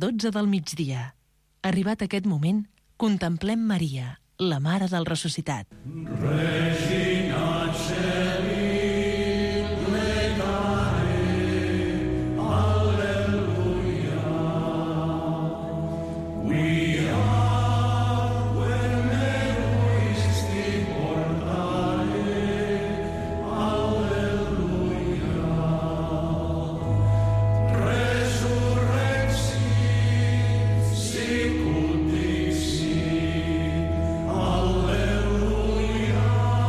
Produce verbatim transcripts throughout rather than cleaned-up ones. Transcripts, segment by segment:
dotze del migdia. Arribat aquest moment, contemplem Maria, la Mare del Ressuscitat. Regina Celi, plecare, Alleluia. We are when meruisti portare, Alleluia. Resurrexi, sicut dixit, Alleluia.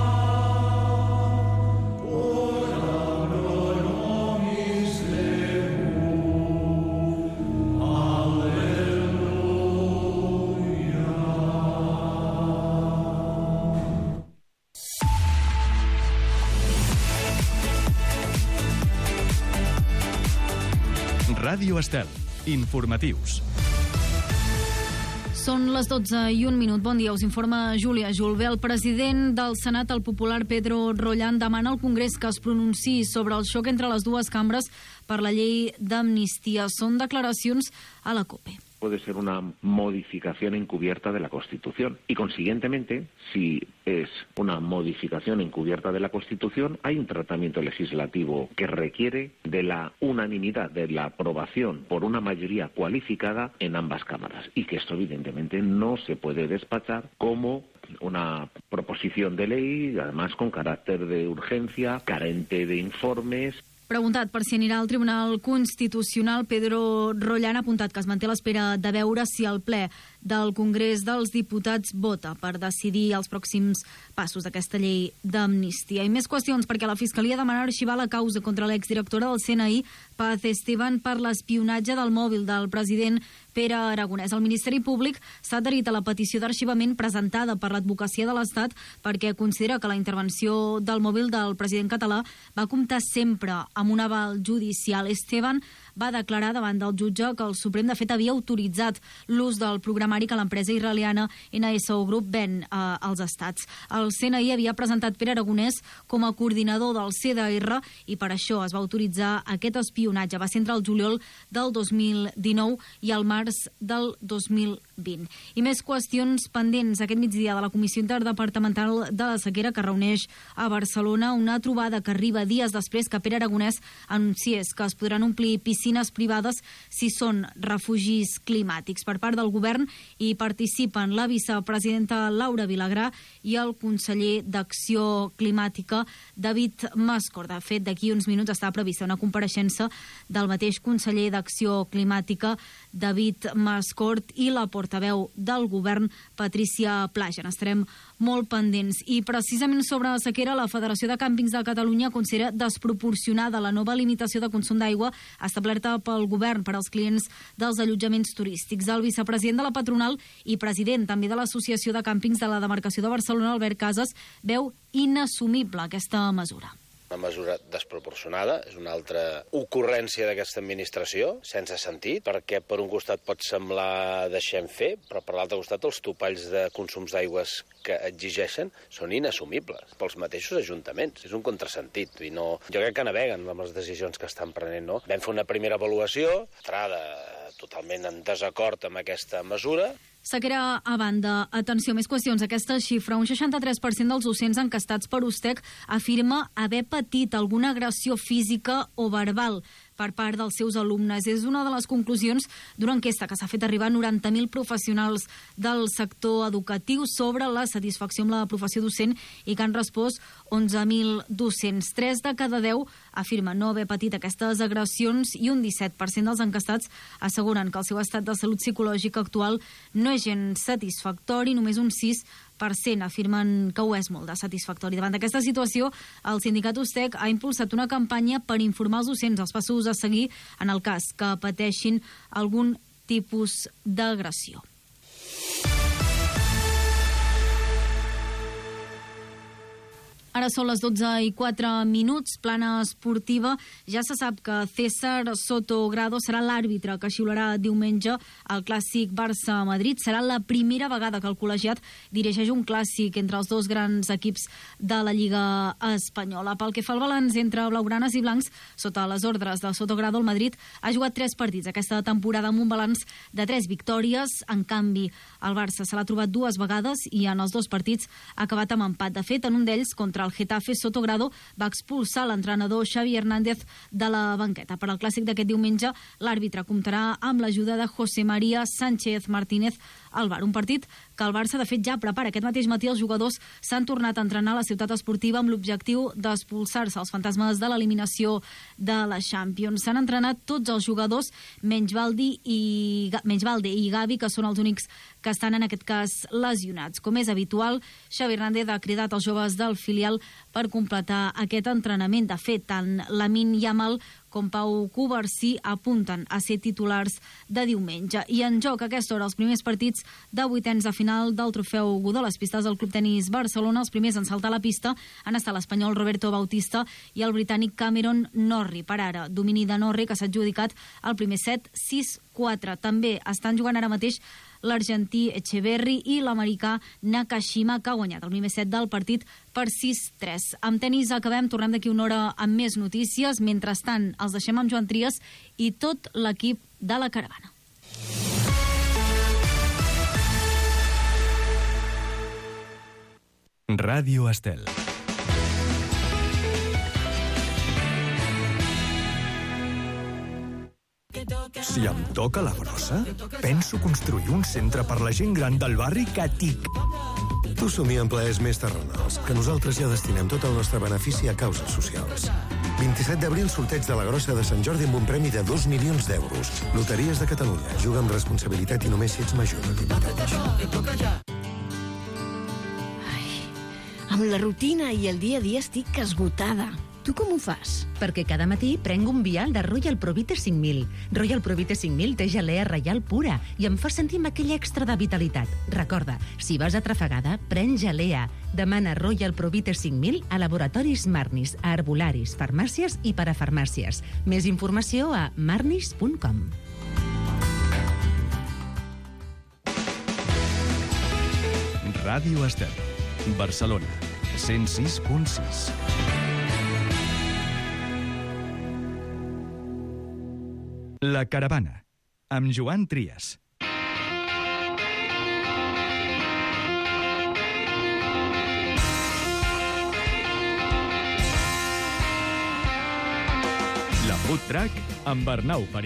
Ora pro nobis Deum, Alleluia. Ràdio Estel. Informatius. Són les dotze i un minut. Bon dia, us informa Júlia Julve. El president del Senat, el popular Pedro Rollán, demana al Congrés que es pronunciï sobre el xoc entre les dues cambres per la llei d'amnistia. Són declaracions a la COPE. Puede ser una modificación encubierta de la Constitución y, consiguientemente, si es una modificación encubierta de la Constitución, hay un tratamiento legislativo que requiere de la unanimidad, de la aprobación por una mayoría cualificada en ambas cámaras, y que esto evidentemente no se puede despachar como una proposición de ley, además con carácter de urgencia, carente de informes. Preguntat per si anirà al Tribunal Constitucional, Pedro Rollán ha apuntat que es manté a l'espera de veure si el ple del Congrés dels Diputats vota per decidir els pròxims passos d'aquesta llei d'amnistia. I més qüestions, perquè la Fiscalia demana arxivar la causa contra l'exdirectora del C N I, Paz Esteban, per l'espionatge del mòbil del president Pere Aragonès. El Ministeri Públic s'ha adherit a la petició d'arxivament presentada per l'Advocacia de l'Estat perquè considera que la intervenció del mòbil del president català va comptar sempre amb un aval judicial. Esteban va declarar davant del jutge que el Suprem de fet havia autoritzat l'ús del programari que l'empresa israeliana N S O Group ven eh, als estats. El C N I havia presentat Pere Aragonès com a coordinador del C D R i per això es va autoritzar aquest espionatge. Va ser entre el juliol del dos mil dinou i el març del dos mil vint. I més qüestions pendents aquest migdia de la Comissió Interdepartamental de la Sequera que reuneix a Barcelona, una trobada que arriba dies després que Pere Aragonès anunciés que es podran omplir piscines privades si són refugis climàtics. Per part del govern hi participen la vicepresidenta Laura Vilagrà i el conseller d'Acció Climàtica David Mascor. De fet, d'aquí uns minuts està prevista una compareixença del mateix conseller d'Acció Climàtica David Mascor i la portaveu del govern Patricia Plaja. N'estarem molt pendents. I precisament sobre la sequera, la Federació de Càmpings de Catalunya considera desproporcionada la nova limitació de consum d'aigua establerta pel govern per als clients dels allotjaments turístics. El vicepresident de la patronal i president també de l'Associació de Càmpings de la Demarcació de Barcelona, Albert Casas, veu inassumible aquesta mesura. Una mesura desproporcionada, és una altra ocurrència d'aquesta administració, sense sentit, perquè per un costat pot semblar deixem fer, però per l'altre costat els topalls de consums d'aigües que exigeixen són inassumibles pels mateixos ajuntaments. És un contrasentit. I no, jo crec que naveguen amb les decisions que estan prenent. No? Vam fer una primera avaluació, entrada totalment en desacord amb aquesta mesura. Sequera a banda, atenció, més qüestions. Aquesta xifra, un seixanta-tres per cent dels docents encastats per USTEC afirma haver patit alguna agressió física o verbal per part dels seus alumnes. És una de les conclusions d'una enquesta que s'ha fet arribar a noranta mil professionals del sector educatiu sobre la satisfacció amb la professió docent i que han respost onze mil docents. Tres de cada deu afirmen no haver patit aquestes agressions i un disset per cent dels encastats asseguren que el seu estat de salut psicològica actual no és gens satisfactori. Només un sis per cent afirmen que ho és molt de satisfactori. Davant d'aquesta situació, el sindicat USTEC ha impulsat una campanya per informar els docents els passos a seguir en el cas que pateixin algun tipus d'agressió. Ara són les dotze i quatre minuts, plana esportiva. Ja se sap que César Sotogrado serà l'àrbitre que xiularà diumenge el clàssic Barça-Madrid. Serà la primera vegada que el col·legiat dirigeix un clàssic entre els dos grans equips de la Lliga espanyola. Pel que fa al balanç entre blaugranes i blancs, sota les ordres de Sotogrado, el Madrid ha jugat tres partits aquesta temporada amb un balanç de tres victòries. En canvi, el Barça se l'ha trobat dues vegades i en els dos partits ha acabat amb empat. De fet, en un d'ells, contra el Getafe, Sotogrado va expulsar l'entrenador Xavi Hernández de la banqueta. Per al clàssic d'aquest diumenge, l'àrbitre comptarà amb l'ajuda de José María Sánchez Martínez al V A R. Un partit que el Barça, de fet, ja prepara. Aquest mateix matí els jugadors s'han tornat a entrenar a la ciutat esportiva amb l'objectiu d'expulsar-se els fantasmes de l'eliminació de la Champions. S'han entrenat tots els jugadors, menys Baldi i, menys Balde i Gavi, que són els únics que estan en aquest cas lesionats. Com és habitual, Xavi Hernández ha cridat els joves del filial per completar aquest entrenament. De fet, tant Lamine Yamal com Pau Cubarsí apunten a ser titulars de diumenge. I en joc a aquesta hora els primers partits de vuitens de final del trofeu Godó. Les pistes del Club Tenis Barcelona, els primers en saltar la pista han estat l'espanyol Roberto Bautista i el britànic Cameron Norrie. Per ara, domini de Norrie, que s'ha adjudicat el primer set sis quatre. També estan jugant ara mateix l'argentí Echeverry i l'americà Nakashima, que ha guanyat el primer set del partit per sis tres. Amb tenis acabem, tornem d'aquí una hora amb més notícies. Mentrestant, els deixem amb Joan Trias i tot l'equip de la caravana. Ràdio Estel. Si em toca la grossa, penso construir un centre per la gent gran del barri que tic. Tu somia en plaers més terrenals, que nosaltres ja destinem tot el nostre benefici a causes socials. vint-i-set d'abril, sorteig de la grossa de Sant Jordi amb un premi de dos milions d'euros. Loteries de Catalunya. Juga amb responsabilitat i només si ets major de divuit anys. Ai, amb la rutina i el dia a dia estic esgotada. Tu com ho fas? Perquè cada matí prenc un vial de Royal Provite cinc mil. Royal Provite cinc mil té gelea reial pura i em fa sentir amb aquell extra de vitalitat. Recorda, si vas atrafegada, pren gelea. Demana Royal Provite cinc mil a laboratoris Marnis, a herbolaris, farmàcies i parafarmàcies. Més informació a marnis punt com. Ràdio Estel. Barcelona. cent sis punt sis. La caravana, amb Joan Trias. La Food Truck amb Arnau París.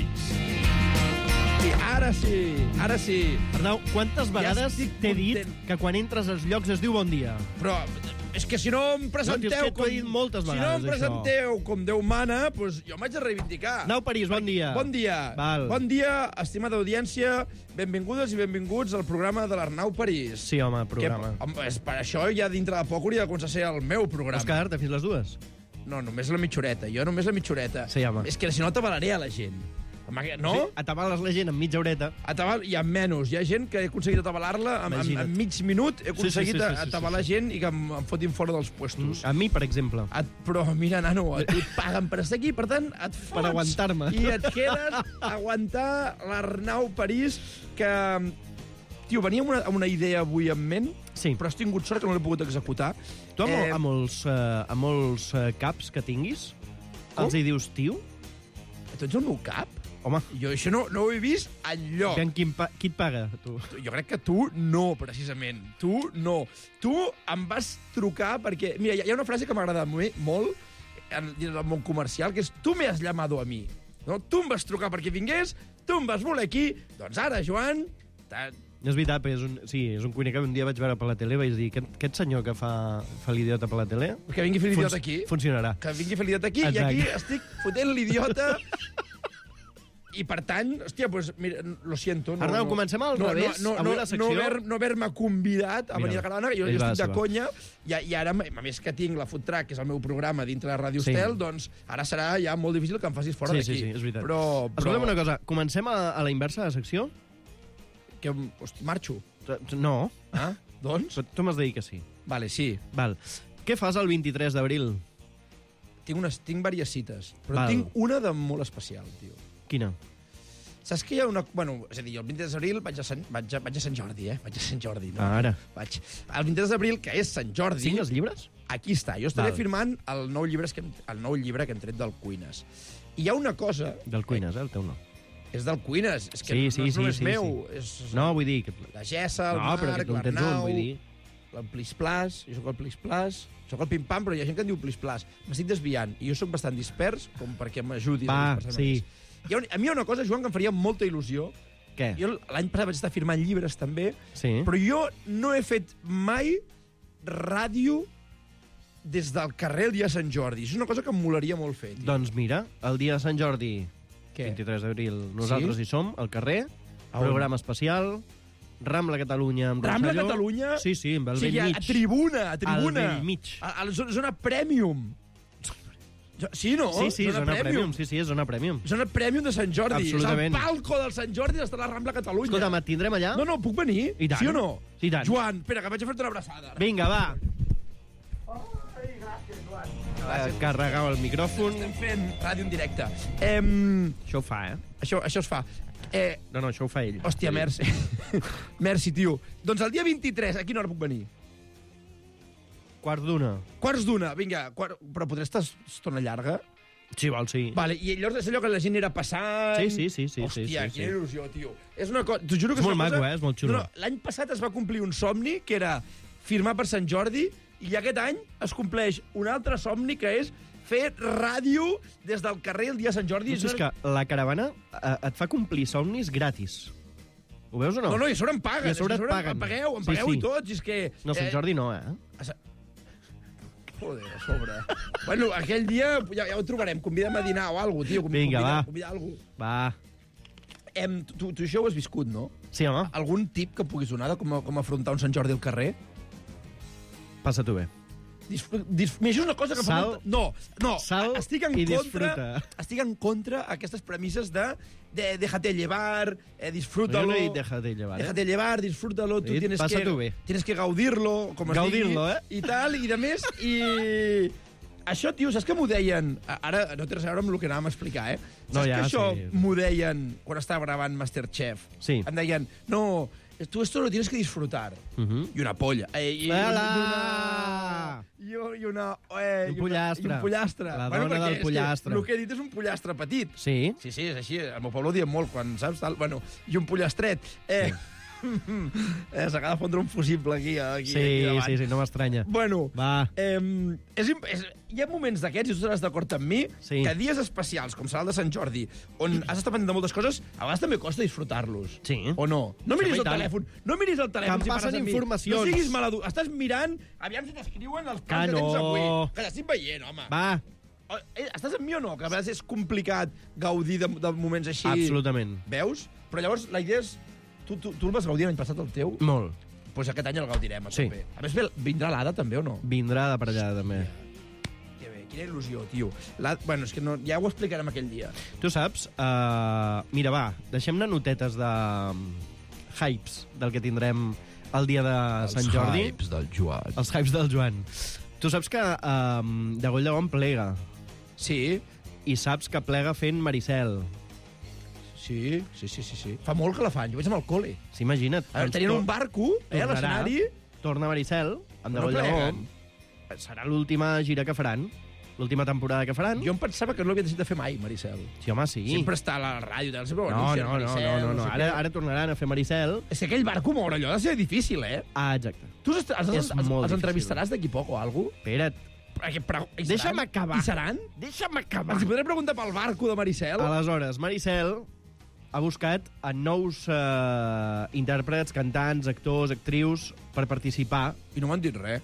I ara sí, ara sí. Arnau, quantes vegades Ja estic t'he dit content. que quan entres als llocs es diu bon dia? Però és que si no em presenteu... No, tio, és que t'ho he dit moltes si no vegades, em això. presenteu com Déu mana, doncs jo m'haig de reivindicar. Arnau París, bon dia. Bon dia. Val. Bon dia, estimada audiència. Benvingudes i benvinguts al programa de l'Arnau París. Sí, home, programa. Que, home, és per això ja dintre de poc hauria de començar a ser el meu programa. Vols quedar-te fins les dues? No, només la mitjoreta. Jo només la mitjoreta. Sí, home. És que si no atabalaré a la gent. Amb aquest- No? Sí, atabales la gent amb mitja horeta. Atabar, i amb menys. Hi ha gent que he aconseguit atabalar-la en, en, Imagina't. en mig minut. He Sí, sí, sí, aconseguit sí, sí, sí, atabalar sí. gent i que em, em fotin fora dels puestos. A mi, per exemple. Et, però mira, nano, a tu et paguen per estar aquí, per tant, et fots... Per aguantar-me. I et quedes a aguantar l'Arnau París, que... Tio, venia amb una, amb una idea avui en ment, Sí. però has tingut sort que no l'he pogut executar. Tu a, Eh, eh... a molts, uh, a molts uh, caps que tinguis, Com? els hi dius tio? Tu ets el meu cap? Home, Jo això no, no ho he vist enlloc. aviam qui, pa qui et paga, tu? Jo crec que tu no, precisament. Tu no. Tu em vas trucar perquè... Mira, hi ha una frase que m'agrada molt en el món comercial, que és tu me has llamado a mi. No? Tu em vas trucar perquè vingués, tu em vas voler aquí, doncs ara, Joan... Ta... És veritat, perquè és un, sí, és un cuiner que un dia vaig veure per la tele i vaig dir, aquest, aquest senyor que fa, fa l'idiota per la tele... Que vingui a fer l'idiota aquí. Funcionarà. Que vingui a fer l'idiota aquí, Exacte. i aquí estic fotent l'idiota... I, per tant, hòstia, doncs, mira, lo siento. No, Arnau, no, comencem al no, revés. No, no, Avui no, la secció- no, haver, no haver-me convidat a Mira, venir a la caravana, que jo, ell jo va estic de a la conya, i, i ara, a més que tinc la Food Truck, que és el meu programa dintre de Ràdio Sí. Estel, doncs ara serà ja molt difícil que em facis fora Sí, d'aquí. sí, sí, és veritat. Però, però Escolta'm una cosa, comencem a, a la inversa de la secció? que, hosti, marxo. No, Ah, doncs? però tu m'has de dir que sí. Vale, sí. Val. Què fas el vint-i-tres d'abril? Tinc, unes, tinc diverses cites, però Val. tinc una de molt especial, tio. Quina? Saps que hi ha una... Bueno, és a dir, el vint-i-tres d'abril vaig, a Sant... vaig, a... vaig a Sant Jordi, eh? Vaig a Sant Jordi. No? Ah, ara. Vaig. El vint-i-tres d'abril, que és Sant Jordi... Signes llibres? Aquí està. Jo estaré Val. firmant el nou, llibre que hem... el nou llibre que hem tret del Cuines. I hi ha una cosa... Del Cuines, eh? El teu no. És del Cuines. És que Sí, no, sí, no és sí, només sí, meu. sí. És... No, vull dir... Que... La Gessa, el no, però que Marc, tu en tens un, l'Arnau... vull dir... El Plis-Plas, jo sóc el Plis-Plas, sóc el Pim-Pam, però hi ha gent que en diu Plis-Plas. M'estic desviant, i jo sóc bastant dispers com perquè m'ajudi. Va, sí. Hi ha, a mi hi ha una cosa, Joan, que em faria molta il·lusió. Què? Jo l'any passat vaig estar firmant llibres, també, Sí. però jo no he fet mai ràdio des del carrer el dia de Sant Jordi. És una cosa que em molaria molt fer, tio. Doncs mira, el dia de Sant Jordi, Què? vint-i-tres d'abril, nosaltres Sí? hi som, al carrer, A on? programa especial, Rambla Catalunya amb Rambla Rosselló. Catalunya? Sí, sí, amb el O sigui, vell a mig. tribuna, a tribuna. Al vell mig. A, a la zona, zona Premium. Sí, no? Sí, sí, zona, zona premium. Sí, sí, és zona premium. Zona Premium de Sant Jordi. Absolutament. És el palco del Sant Jordi d'estar a la Rambla Catalunya. Escolta'm, et tindrem allà? No, no, puc venir? I tant. Sí o no? I tant. Joan, espera, que vaig a fer-te una abraçada. Vinga, va. Ai, gràcies, Joan. Eh, Carregau el micròfon. Estem fent ràdio en directe. Eh, Això ho fa, eh? això, això es fa. Eh, No, no, això ho fa ell. hòstia, merci. merci, tio. Doncs el dia vint-i-tres, a quina hora puc venir? Quarts d'una. Quarts d'una, vinga. Quart... Però podré estar estona llarga? Si vol, sí. Vale, i llavors és allò que la gent era passant... Sí, sí, sí, sí, Hòstia, sí, sí, quina sí. il·lusió, tio. És una cosa... T'ho juro que És és, molt una cosa... maco, eh? És molt xulo. No, no, l'any passat es va complir un somni, que era firmar per Sant Jordi, i aquest any es compleix un altre somni, que és fer ràdio des del carrer el dia de Sant Jordi. No, és que la caravana eh, et fa complir somnis gratis. Ho veus o no? No, no, i a sobre em paguen. I a sobre és que et paguen. Em pagueu, em Sí, pagueu sí. i tots. I és que, No, Sant Jordi no, eh? Joder, a sobre. Bueno, aquell dia ja, ja ho trobarem. Convida'm a dinar o alguna cosa, tio. Vinga, convida, va. Convida algú. Va. Em, tu, tu això ho has viscut, no? Sí, home. Algun tip que puguis donar de com, com afrontar un Sant Jordi al carrer? Passa-t'ho bé. Disfr dis Mira, això és una cosa que... fa Sal, molta... No, no, sal estic en i contra... disfruta. Estic en contra aquestes premisses de, de déjate llevar, eh, disfrútalo... Jo no he dit déjate llevar, eh? Déjate llevar, disfrútalo, He tu dit, tienes que, passa-t'ho bé. tienes que gaudirlo, com es Gaudir-lo, digui, eh? i tal, i de més, i... Això, tio, saps que m'ho deien... Ara no té res a veure amb el que anàvem a explicar, eh? Saps No, ja, que això sí. m'ho deien quan estava gravant Masterchef? Sí. Em deien, no, tú esto lo tienes que disfrutar. Uh -huh. I una polla. Eh, i, i, Ala! i, una, i una... Eh, Un i una- pollastre. I un pollastre. La dona perquè del és que pollastre. El que he dit és un pollastre petit. Sí. Sí, sí, és així. Al meu poble ho diem molt, quan, saps? Tal, bueno, i un pollastret. Eh, eh, S'acaba de fondre un fusible aquí, aquí, Sí, aquí davant. sí, sí, no m'estranya. Bueno, Va. eh, és, imp- és, hi ha moments d'aquests, i tu estaràs d'acord amb mi, Sí. que dies especials, com serà el de Sant Jordi, on has d'estar pendent de moltes coses, a vegades també costa disfrutar-los. Sí. O no? No Sí, miris home, el i tant. telèfon. No miris el telèfon Que em si passen parles amb mi. informacions. No siguis maladur. Estàs mirant, aviam si t'escriuen els plans Que que tens no. avui. Que l'estic veient, home. Va. Oh, eh, Estàs amb mi o no? Que a vegades és complicat gaudir de, de moments així. Absolutament. Veus? Però llavors la idea és... Tu, tu, tu el vas gaudir l'any passat, el teu? Molt. Doncs pues aquest any el gaudirem, a Sí. tope. A més, ve- vindrà l'Ada també o no? Vindrà de per allà, també. Que bé, quina il·lusió, tio. La... Bueno, és que no... ja ho explicarem aquell dia. Tu saps? Uh, mira, va, deixem-ne notetes de um, hypes del que tindrem el dia de Sant Jordi. Els hypes del Joan. Els hypes del Joan. Tu saps que um, de Goll de Bon plega. Sí. I saps que plega fent Maricel. Sí, sí, sí, sí, sí. Fa molt que la fan, jo vaig amb el col·le. Sí, imagina't. A veure, tenien un barco, eh, a tornarà, l'escenari. Torna Maricel, amb de No Goll de pleguen. Bon. Serà l'última gira que faran, l'última temporada que faran. Jo em pensava que no l'havia decidit de fer mai, Maricel. Sí, home, sí. Sempre està a la ràdio, tal, sempre ho No, anuncien, no, no, Maricel, no, no, no. sé Ara, què. ara tornaran a fer Maricel. És que aquell barco moure allò ha de ser difícil, eh? Ah, exacte. Tu els, els, És els, molt els difícil. entrevistaràs d'aquí poc o alguna cosa? Espera't. Perquè, però, i Deixa'm seran? acabar. I seran? Deixa'm acabar. Els hi podré preguntar pel barco de Maricel? Aleshores, Maricel ha buscat a nous eh, intèrprets, cantants, actors, actrius per participar. I no m'han dit res.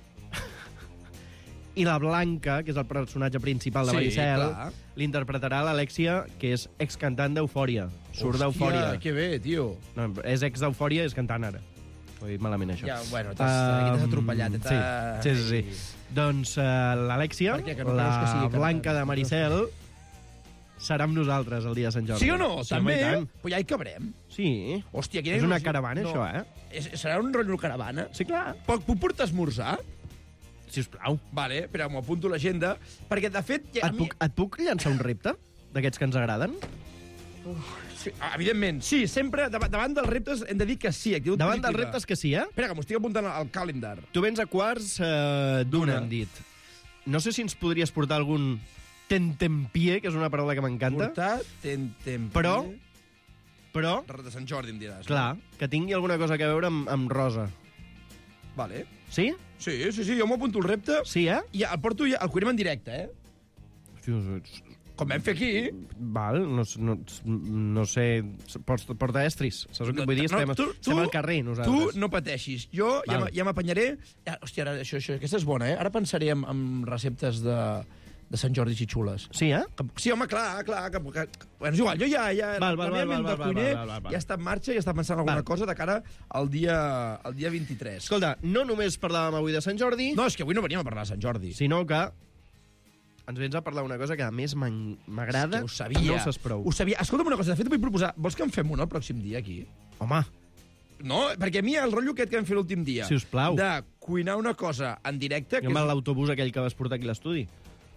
I la Blanca, que és el personatge principal de Sí, Maricel, clar. l'interpretarà l'Alexia, que és excantant d'Eufòria. Surt Hòstia, d'Eufòria. que bé, tio. No, és ex d'Eufòria i és cantant ara. Ho he dit malament, això. Ja, bueno, t'has, aquí t'has Um, atropellat. Sí, t'has- sí, sí. sí. Doncs uh, l'Alexia, Per què? Que no la creus que sigui cantant? Blanca de Maricel, serà amb nosaltres el dia de Sant Jordi. Sí o no? Sí, home, També? i tant. Però ja hi cabrem. Sí. Hòstia, quina És una il·lusió. caravana, No. això, eh? És, serà un rotllo caravana? Sí, clar. Puc, puc portar esmorzar? Sisplau. Vale, però m'ho apunto a l'agenda, perquè, de fet... Ja, Et puc, et puc llançar un repte d'aquests que ens agraden? Sí, evidentment, sí, sempre davant, davant dels reptes hem de dir que sí. Actitud Davant positiva. dels reptes que sí, eh? Espera, que m'ho estic apuntant al calendar. Tu vens a quarts eh, d'una, D'una. hem dit. No sé si ens podries portar algun tentempié, que és una paraula que m'encanta. Portar tentempié. Però, però, De Sant Jordi, em diràs. clar, que tingui alguna cosa a veure amb, amb rosa. Vale. Sí? Sí, sí, sí, jo m'ho apunto el repte. Sí, eh? I el porto ja, el cuirem en directe, eh? Hosti, Com vam fer aquí. Val, no, no, no sé... Porta, porta estris, saps el que vull dir? Estem, tu, estem al carrer, nosaltres. Tu no pateixis. Jo ja, Val. m- ja m'apanyaré... Ja, hòstia, ara, això, això, aquesta és bona, eh? Ara pensaré en, en receptes de, de Sant Jordi xitxules. Sí, eh? Que, sí, home, clar, clar. Que, que, bueno, és igual, jo ja... ja Val, val, la val, meva ment val, de val, cuiner val, val, val. ja està en marxa, ja està pensant en alguna Val. cosa de cara al dia, al dia vint-i-tres. Escolta, no només parlàvem avui de Sant Jordi... No, és que avui no veníem a parlar de Sant Jordi. Sinó que ens vens a parlar una cosa que a més m'en- m'agrada. És que ho sabia. No ho saps prou. Ho sabia. Escolta'm una cosa, de fet, vull proposar... Vols que en fem una el pròxim dia, aquí? Home, No, perquè a mi el rotllo aquest que vam fer l'últim dia... Si us plau. De cuinar una cosa en directe... que amb l'autobús aquell que vas portar aquí a l'estudi.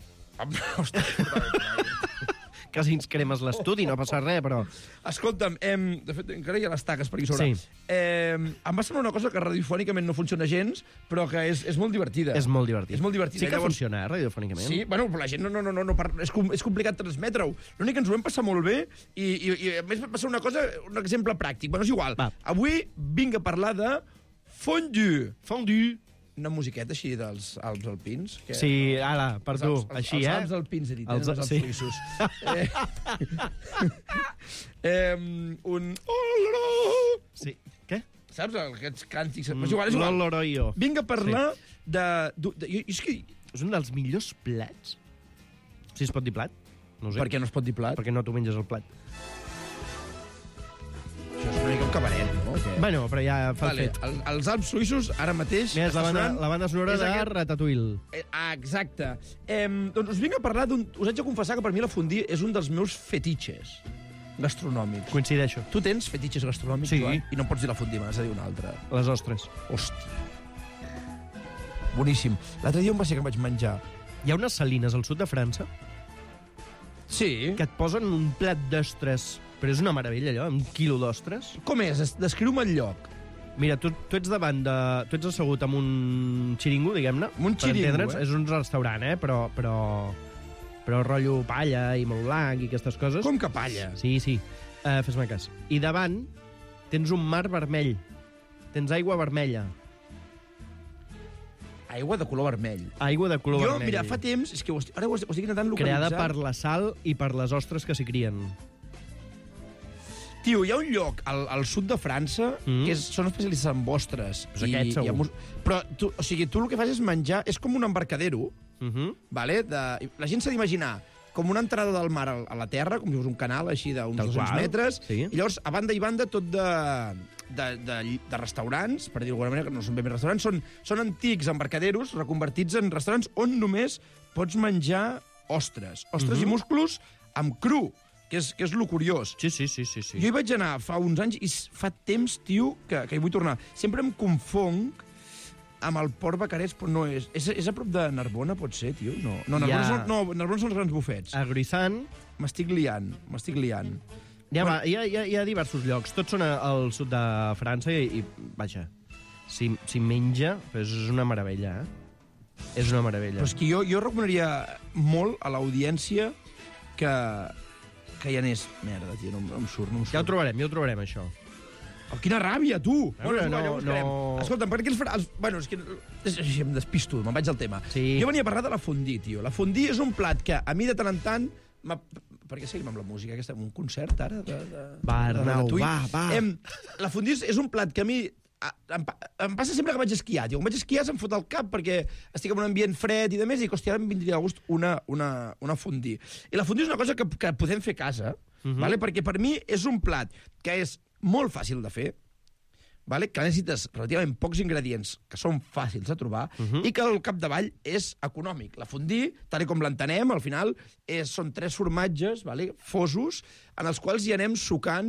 Quasi ens cremes l'estudi, no passa res, però... Escolta'm, em, de fet, encara hi ha les taques per aquí sobre. Sí. Eh, em va semblar una cosa que radiofònicament no funciona gens, però que és, és molt divertida. És molt divertit. És molt divertida. Sí que Llavors- funciona, eh, radiofònicament. Sí, bueno, però la gent no, no, no, no, no par... és, com, és complicat transmetre-ho. L'únic que ens ho vam passar molt bé i, i, i a més va passar una cosa, un exemple pràctic. Bueno, és igual. Va. Avui vinc a parlar de fondue. Fondue. Una musiqueta així dels Alps Alpins. Que... Sí, ala, per Els tu, Alps- els- així, els eh? Alps Alpins, he dit, Els- els, els Alps sí. Suïssos. eh, eh, un... Sí. Què? Saps, aquests càntics... Mm, Però és igual, és igual. l'oloroio. Vinc a parlar sí. de... de, de jo, és que... És un dels millors plats. Si es pot dir plat? No ho sé. Per què no es pot dir plat? Perquè no tu menges el plat. Això és una mica un cabaret, no? Que... Bueno, però ja fa Vale, el fet. el, els Alps Suïssos, ara mateix... Mira, és la està banda, sonant- la banda sonora és de aquest- Ratatouille. Eh, ah, exacte. Eh, doncs us vinc a parlar d'un... Us haig de confessar que per mi la fondue és un dels meus fetitxes gastronòmics. Coincideixo. Tu tens fetitxes gastronòmics, Sí. Joan? I no em pots dir la fondue, m'has de dir una altra. Les ostres. Hòstia. Boníssim. L'altre dia on va ser que em vaig menjar? Hi ha unes salines al sud de França Sí. que et posen un plat d'ostres, però és una meravella, allò, un quilo d'ostres. Com és? Es- Descriu-me el lloc. Mira, tu, tu ets davant de... Tu ets assegut amb un xiringo, diguem-ne. Amb un per xiringo, entendre'ns. eh? És un restaurant, eh? Però, però, però rotllo palla i molt blanc i aquestes coses. Com que palla? Sí, sí. Uh, Fes-me cas. I davant tens un mar vermell. Tens aigua vermella. Aigua de color vermell. Aigua de color jo, vermell. mira, fa temps... És que ho estic, ara ho estic, ho estic intentant localitzar. Creada per la sal i per les ostres que s'hi crien. Tio, hi ha un lloc al, al sud de França Mm. que és, són especialistes en ostres. Pues aquest, segur. mus- Però, tu, o sigui, tu el que fas és menjar... És com un embarcadero, Uh -huh. vale? De, la gent s'ha d'imaginar com una entrada del mar a la terra, com si fos un canal així d'uns Tal dos-cents qual, metres, sí. i llavors a banda i banda tot de, de, de, de restaurants, per dir-ho d'alguna manera, que no són ben bé restaurants, són, són antics embarcaderos reconvertits en restaurants on només pots menjar ostres. Ostres Mhm. i musclos amb cru, que és, que és lo curiós. Sí, sí, sí, sí, sí. Jo hi vaig anar fa uns anys i s- fa temps, tio, que, que hi vull tornar. Sempre em confonc amb el Port Bacarés, però no és. És, és a prop de Narbona, pot ser, tio? No, no, Narbona, Ja. són, no, Narbona són els grans bufets. A Gruissant M'estic liant, m'estic liant. hi ha, Bueno. hi, ha, hi, ha, hi ha diversos llocs. Tots són a- al sud de França i, i vaja, si, si menja, doncs és una meravella, eh? És una meravella. Però és que jo, jo recomanaria molt a l'audiència que, que hi anés... Merda, tio, no, em- no em surt, no em surt. Ja ho trobarem, ja ho trobarem, això. Oh, quina ràbia, tu! A veure, és igual, no- ja ho buscarem. no- Escolta'm, per què els, fra- els... Bueno, és que... És, així, em despisto, me'n vaig al tema. Sí. Jo venia a parlar de la fondue, tio. La fondue és un plat que a mi de tant en tant... Per què seguim amb la música? Aquesta, un concert, ara? De, de, Va, de Arnau, Ratatouille? va, va. Em, la fondue és, és un plat que a mi... a- Em, pa- em passa sempre que vaig esquiar, tio. Quan vaig esquiar se'm fot el cap perquè estic en un ambient fred i de més, i hòstia, ara em vindria de gust una, una, una fondue. I la fondue és una cosa que, que podem fer a casa, Mhm. vale? Perquè per mi és un plat que és molt fàcil de fer, vale? Que necessites relativament pocs ingredients que són fàcils de trobar uh -huh. i que al capdavall és econòmic. La fondue, tal com l'entenem, al final és, són tres formatges, vale? Fosos, en els quals hi anem sucant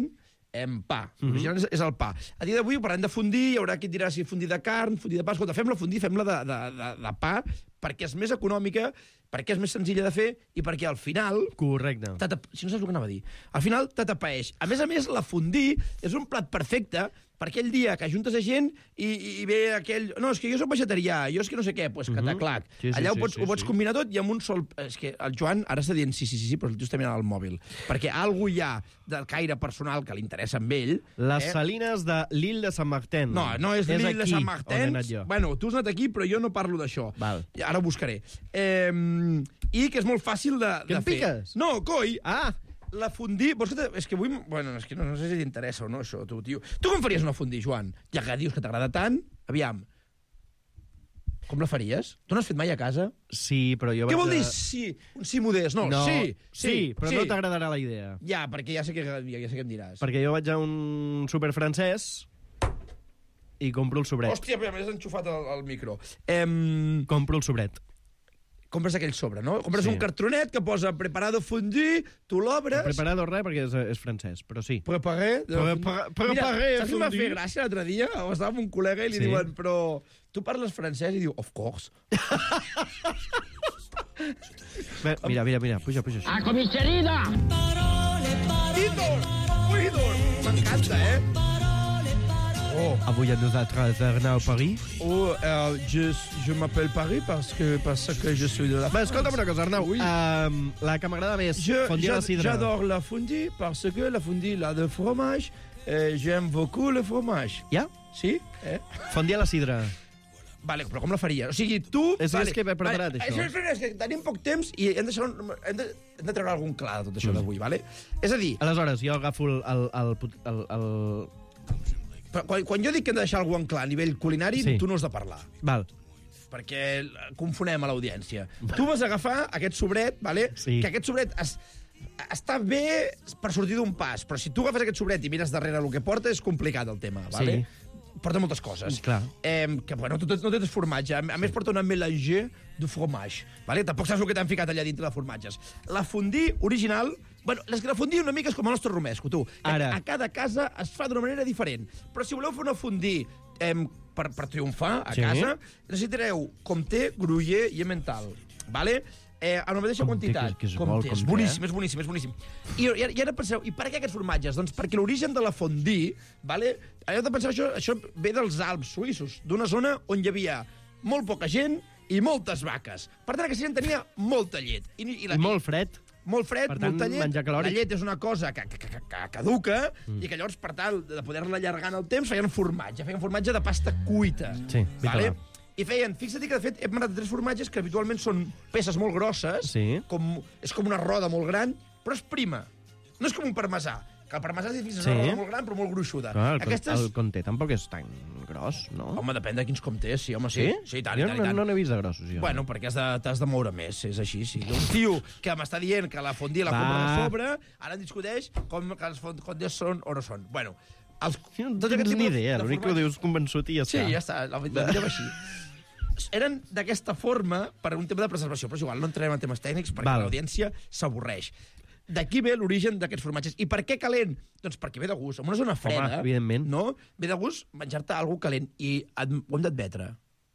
em, pa. Mhm. L'original és, és el pa. A dia d'avui parlem de fondue, hi haurà qui et dirà si fondue de carn, fondue de pa. Escolta, fem la fondue, fem-la de, de, de, de pa, perquè és més econòmica, perquè és més senzilla de fer i perquè al final... Correcte. Si no saps el que anava a dir. Al final t'atapeeix. A més a més, la fondue és un plat perfecte per aquell dia que ajuntes a gent i, i ve aquell... No, és que jo soc vegetarià, jo és que no sé què, doncs pues, que t'aclac. Sí, sí, Allà ho sí, pots, sí, ho pots sí. combinar tot i amb un sol... És que el Joan ara està dient sí, sí, sí, sí, però tu està mirant el mòbil. Perquè algú hi ha del caire personal que li interessa amb ell... Les eh? salines de l'Île de Saint-Martin. No, no és, és l'Île de aquí Saint-Martin. on he anat jo. Bueno, tu has anat aquí, però jo no parlo d'això. Val. Ara ho buscaré. Eh, I que és molt fàcil de, Que de em fer. piques? No, coi! Ah! La fondue... Vols que te... És que avui... Bueno, és que no, no sé si t'interessa o no, això, tu, tio. Tu com faries una fondue, Joan? Ja que dius que t'agrada tant, aviam. Com la faries? Tu no has fet mai a casa? Sí, però jo Què vaig vol a- dir sí? Un sí modest. No, No, sí, sí, sí, però sí. no t'agradarà la idea. Ja, perquè ja sé, que, ja, ja sé què em diràs. Perquè jo vaig a un súper francès i compro el sobret. Hòstia, però m'has enxufat el, el micro. Em... Compro el sobret. Compres aquell sobre, no? Compres Sí. un cartronet que posa preparado fondue, tu l'obres... Preparado res, perquè és, és francès, però sí. Preparé. Prepa- preparé Mira, saps què em va fondue. fer gràcia l'altre dia? Estava amb un col·lega i li Sí. diuen, però tu parles francès? I diu, of course. Bé, mira, mira, mira, puja, puja. A comisserida! Ídol! Ídol! M'encanta, eh? Oh. Avui a nosaltres anar a París. Oh, euh, je, je m'appelle Paris parce que, parce que je suis de la Va, escolta'm una cosa, Arnau. Oui. Um, la que m'agrada més, Je, fondue a la j'a- sidra. J'adore la fondue parce que la fondue, là, de fromage, euh, j'aime beaucoup le fromage. Ja? Sí? Eh? Fondue a la sidra. Vale, però com la faria? O sigui, tu... És- vale, és que m'he preparat, vale, això. És, és, és que tenim poc temps i hem de, ser un- hem de, hem de treure algun clar de tot això Mm. d'avui, vale? És a dir, Aleshores, jo agafo el... el, el, el, el... però quan, quan jo dic que hem de deixar algú en clar a nivell culinari, Sí. tu no has de parlar. Val. Perquè confonem a l'audiència. Tu vas agafar aquest sobret, vale? Sí. Que aquest sobret es, està bé per sortir d'un pas, però si tu agafes aquest sobret i mires darrere el que porta, és complicat el tema, vale? Sí. Porta moltes coses. Clar. Eh, que, bueno, tot, no tens formatge. A més, porta una mélange de fromage. Vale? Tampoc saps el que t'han ficat allà dintre de formatges. La fondue original... Bueno, és que la fondue una mica és com el nostre romesco, tu. Ara. A cada casa es fa d'una manera diferent. Però si voleu fer una fondue eh, per, per triomfar a Sí. casa, necessitareu comté, gruyère i emmental. Vale? Eh, a la mateixa Comté, quantitat. que- que és bo, el és comté, boníssim, eh? és boníssim, és boníssim. I, i, I ara penseu, i per què aquests formatges? Doncs perquè l'origen de la fondue, vale? Heu de pensar, això, això ve dels Alps suïssos, d'una zona on hi havia molt poca gent i moltes vaques. Per tant, aquesta gent tenia molta llet. I, i, la, I molt fred. molt fred, Per tant, molta llet. menjar calòric. La llet és una cosa que, que, que, que caduca mm. i que llavors, per tal de poder-la allargar en el temps, feien formatge. Feien formatge de pasta cuita. Sí, vale? Vitalà. I feien, fixa't que de fet hem anat a tres formatges que habitualment són peces molt grosses, Sí. com, és com una roda molt gran, però és prima. No és com un parmesà, que el parmesà és difícil, és Sí. una roda molt gran però molt gruixuda. Clar, el, Aquestes... el conté tampoc és tan gros, no? Home, depèn de quins comtés, sí, home, sí. Sí? Sí, i tant, i Jo tant, i tant. no, no n'he vist de grossos, jo. Bueno, perquè has de, t'has de moure més, és així, sí. Un tio que m'està dient que la fondue la Va. compra a sobre, ara em discuteix com que els fondes són o no són. Bueno, els, Sí, no tots tens aquests ni tipus de idea, l'únic que ho formatges- dius convençut i ja Sí, està. ja està, la, la vida va així. Eren d'aquesta forma per un tema de preservació, però és igual, no entrarem en temes tècnics perquè Val. l'audiència s'avorreix. D'aquí ve l'origen d'aquests formatges. I per què calent? Doncs perquè ve de gust. En una zona freda, Home, evidentment. no? Ve de gust menjar-te alguna calent. I et, ho hem d'admetre.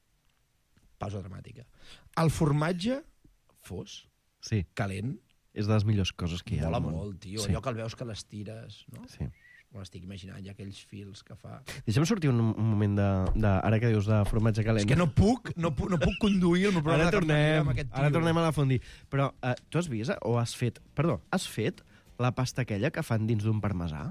Pausa dramàtica. El formatge fos Sí, calent és de les millors coses que hi ha mola al món. molt, tio. Sí. Allò que el veus que l'estires, no? Sí. Me l'estic imaginant, ja aquells fils que fa... Deixa'm sortir un, un moment de, de... Ara que dius de formatge calent. És que no puc, no puc, no puc conduir el meu programa Ara de cap manera tornem, amb aquest tio. ara tornem a la fondue. Però uh, tu has vist o has fet... Perdó, has fet la pasta aquella que fan dins d'un parmesà?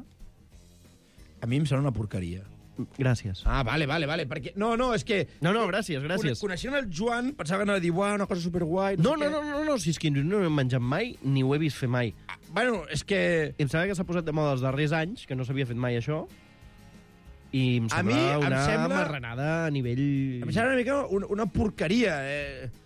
A mi em sembla una porqueria. Gràcies. Ah, vale, vale, vale. Perquè... No, no, és que... No, no, gràcies, gràcies. Cone- Coneixent el Joan, pensava que anava a dir, uah, una cosa superguai... No, sé no, què. no, no, no, si és que no ho he menjat mai ni ho he vist fer mai. Ah, bueno, és que... Em sembla que s'ha posat de moda els darrers anys, que no s'havia fet mai això, i em A sembla mi em una sembla- marranada a nivell... Em sembla una mica una, una porqueria. Eh?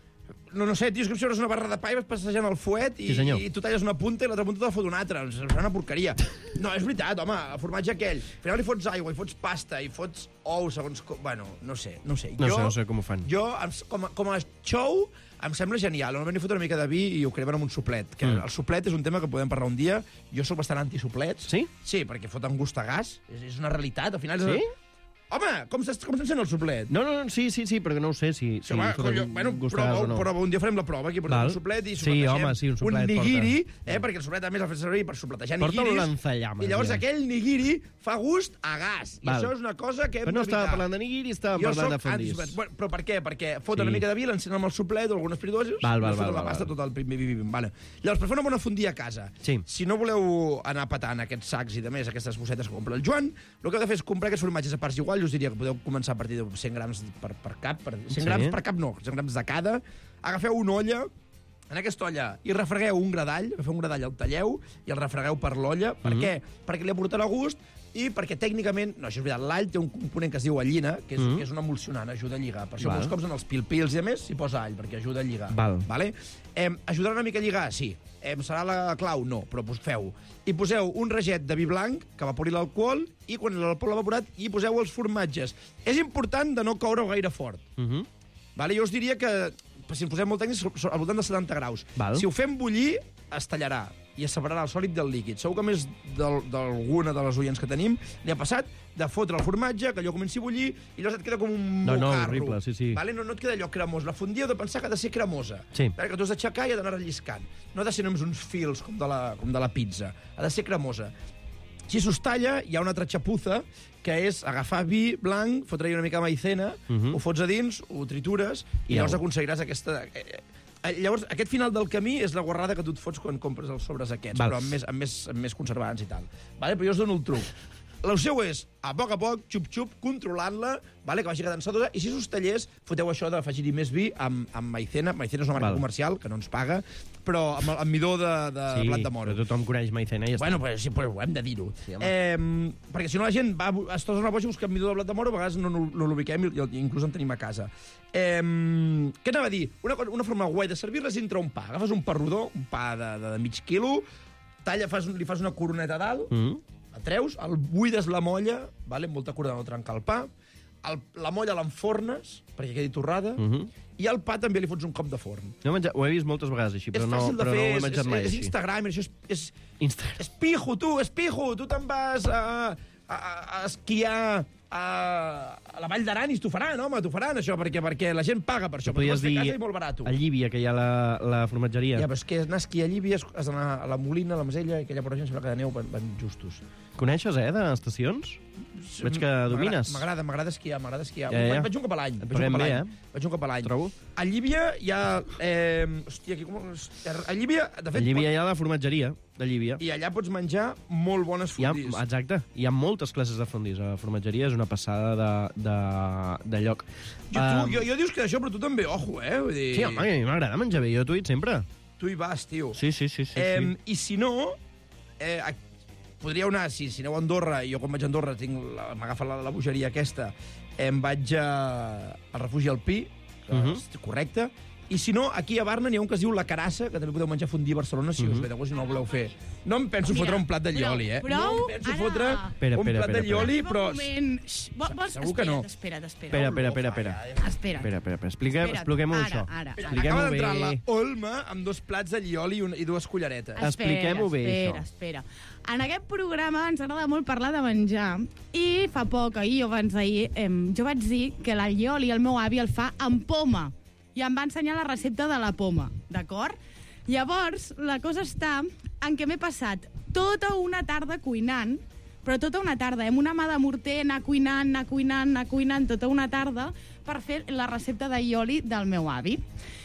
No, no sé, tio, és com si fos una barra de pa i vas passejant el fuet i, Sí, senyor. i tu talles una punta i l'altra punta te la fot una altra. És una porqueria. No, és veritat, home, el formatge aquell. Al final li fots aigua, hi fots pasta, hi fots ou, segons... Com... Bueno, no sé, no sé. No jo, sé, no sé com ho fan. Jo, com a, com a show, em sembla genial. Normalment hi fot una mica de vi i ho cremen amb un suplet. Que Mm. El suplet és un tema que podem parlar un dia. Jo sóc bastant anti-suplets. Sí? Sí, perquè foten gust a gas. És, és una realitat. Al final és... Sí? Home, com s'encén el suplet? No, no, no, sí, sí, sí, però no ho sé si... si Sí, home, foten colló, bueno, gustades prova, o no. prova, un dia farem la prova, aquí portem Val. un suplet i Sí, supletegem home, sí, un suplet un nigiri, porta. eh, perquè el suplet a més el fa servir per supletejar Porta nigiris. l'enzallames, I llavors ja. aquell nigiri fa gust a gas. I Val. això és una cosa que hem Però no d'evitar. estava parlant de nigiri, estava Jo parlant de soc fondis. anti- Bueno, però per què? Perquè fot Sí. una mica de vi, l'encenen amb el suplet o algunes espirituosos, Val, val, i foten val, la val, pasta val. tot el pim, pim, pim, pim. Vale. Llavors, per fer una bona fondia a casa, Sí. si no voleu anar patant aquests sacs i de més, aquestes bossetes que compra el Joan, el que heu de fer és comprar aquests formatges a parts iguals. Jo us diria que podeu començar a partir de cent grams per, per cap. Per, cent Sí. grams per cap no, cent grams de cada. Agafeu una olla, en aquesta olla hi refregueu un gradall, agafeu un gradall, el talleu i el refregueu per l'olla. Per Mhm. què? Perquè li aportarà gust i perquè tècnicament, no, això és veritat, l'all té un component que es diu allina, que és, Mhm. que és un emulsionant, ajuda a lligar. Per això Val. molts cops en els pil-pils i a més s'hi posa all, perquè ajuda a lligar. Val. Vale? Eh, ajudarà una mica a lligar? Sí. Eh, serà la clau? No, però pues, feu. I poseu un raget de vi blanc que evapori l'alcohol i quan l'alcohol l'ha evaporat hi poseu els formatges. És important de no coure-ho gaire fort. Uh -huh. Vale? Jo us diria que, si ens posem molt tècnics, so- so- al voltant de setanta graus. Val. Si ho fem bullir, es tallarà i es separarà el sòlid del líquid. Segur que més del- d'alguna de les oients que tenim li ha passat de fotre el formatge, que allò comenci a bullir, i llavors et queda com un No, no, mocarro. horrible, sí, sí. Vale? No, no et queda allò cremós. La fondia heu de pensar que ha de ser cremosa. Sí. Vale? Que tu has d'aixecar i ha d'anar relliscant. No ha de ser només uns fils com de la, com de la pizza. Ha de ser cremosa. Si s'us talla, hi ha una altra xapuza, que és agafar vi blanc, fotre-hi una mica de maicena, Mhm. ho fots a dins, ho tritures, i, I llavors au. aconseguiràs aquesta... eh, eh, Llavors, aquest final del camí és la guarrada que tu et fots quan compres els sobres aquests, Val. però amb més, amb, més, amb més conservants i tal. Vale? Però jo us dono el truc. El seu és, a poc a poc, xup-xup, controlant-la, vale? Que vagi quedant sadosa, i si s'us tallés, foteu això d'afegir-hi més vi amb, amb maicena. Maicena és una marca Val. comercial, que no ens paga, però amb, amb midó de, de Sí, blat de moro. però tothom coneix maicena i ja Bueno, està. pues, sí, però ho hem de dir-ho. Sí, home. eh, perquè si no la gent va, es tosa una boja i busca midó de blat de moro, a vegades no, no, no l'ubiquem i, i inclús en tenim a casa. Eh, què anava a dir? Una, cosa- una forma guai de servir-les dintre un pa. Agafes un pa rodó, un pa de, de, de mig quilo, talla, fas, li fas una coroneta a dalt, Mm. la treus, el buides la molla, vale, amb molta cura de no trencar el pa, el, la molla l'enfornes, perquè quedi torrada, Mm -hmm. i al pa també li fots un cop de forn. No he menjat, ho he vist moltes vegades així, però és no, fàcil de però fer, no ho he és, menjat és, mai és així. Instagram, això és, és, Instagram. és pijo, tu, és pijo. Tu te'n vas a, a, a, a esquiar a, a la Vall d'Aran i t'ho faran, home, t'ho faran, això, perquè, perquè la gent paga per això. Però tu Podries pots fer a dir casa i molt barat. a Llívia, que hi ha la, la formatgeria. Ja, però és que anar a esquiar a Llívia has has d'anar a la Molina, a la Masella, i aquella por gent sembla que de neu van, van justos. Coneixes, eh, d'estacions? Veig que domines. M'agrada, m'agrada esquiar, m'agrada esquiar. Ja, ja. Vaig un cop a l'any. Et Vaig un paguem cop a bé, l'any. eh? Vaig un cop a l'any. Trobo. A Llívia hi ha... Eh, hòstia, aquí com... A Llívia, de A fet... Llívia hi ha la formatgeria de Llívia. I allà pots menjar molt bones Hi ha, fondis. exacte. Hi ha moltes classes de fondis. La formatgeria és una passada de, de, de lloc. Jo, tu, Um, jo, jo dius que això, però tu també, ojo, eh? Vull dir... Sí, home, a mi m'agrada menjar bé. Jo t'ho he dit sempre. Tu hi vas, tio. Sí, sí, sí. sí, eh, sí. I si no, eh, a- podríeu anar, si, si aneu a Andorra, i jo quan vaig a Andorra tinc la- m'agafa la, la bogeria aquesta, em vaig a, al refugi alpí, que Mhm. és correcte, i si no, aquí a Barna n'hi ha un que es diu La Carassa, que també podeu menjar fondí a Barcelona, si Mhm. us ve de gust i no el voleu fer. No em penso Mira, fotre un plat de prou, llioli, eh? prou, no em penso ara. fotre Espera, un espera, plat de espera, llioli, Un però... moment. Xxt, vo- vols... Segur que no. Espera't, espera't, espera't. Espera, espera, espera, espera. Espera't. Espera, espera, espera. Expliquem, Espera't. expliquem-ho Ara, això. ara, ara. Expliquem-ho Acaba d'entrar la bé. Olma amb dos plats de llioli i, una, i dues culleretes. Expliquem-ho bé, espera, això. Espera, En aquest programa ens agrada molt parlar de menjar i fa poc, ahir o abans d'ahir, eh, jo vaig dir que l'allioli el meu avi el fa amb poma i em va ensenyar la recepta de la poma, d'acord? Llavors, la cosa està en què m'he passat tota una tarda cuinant, però tota una tarda, eh, amb una mà de morter, anar cuinant, anar cuinant, anar cuinant tota una tarda per fer la recepta d'allioli del meu avi.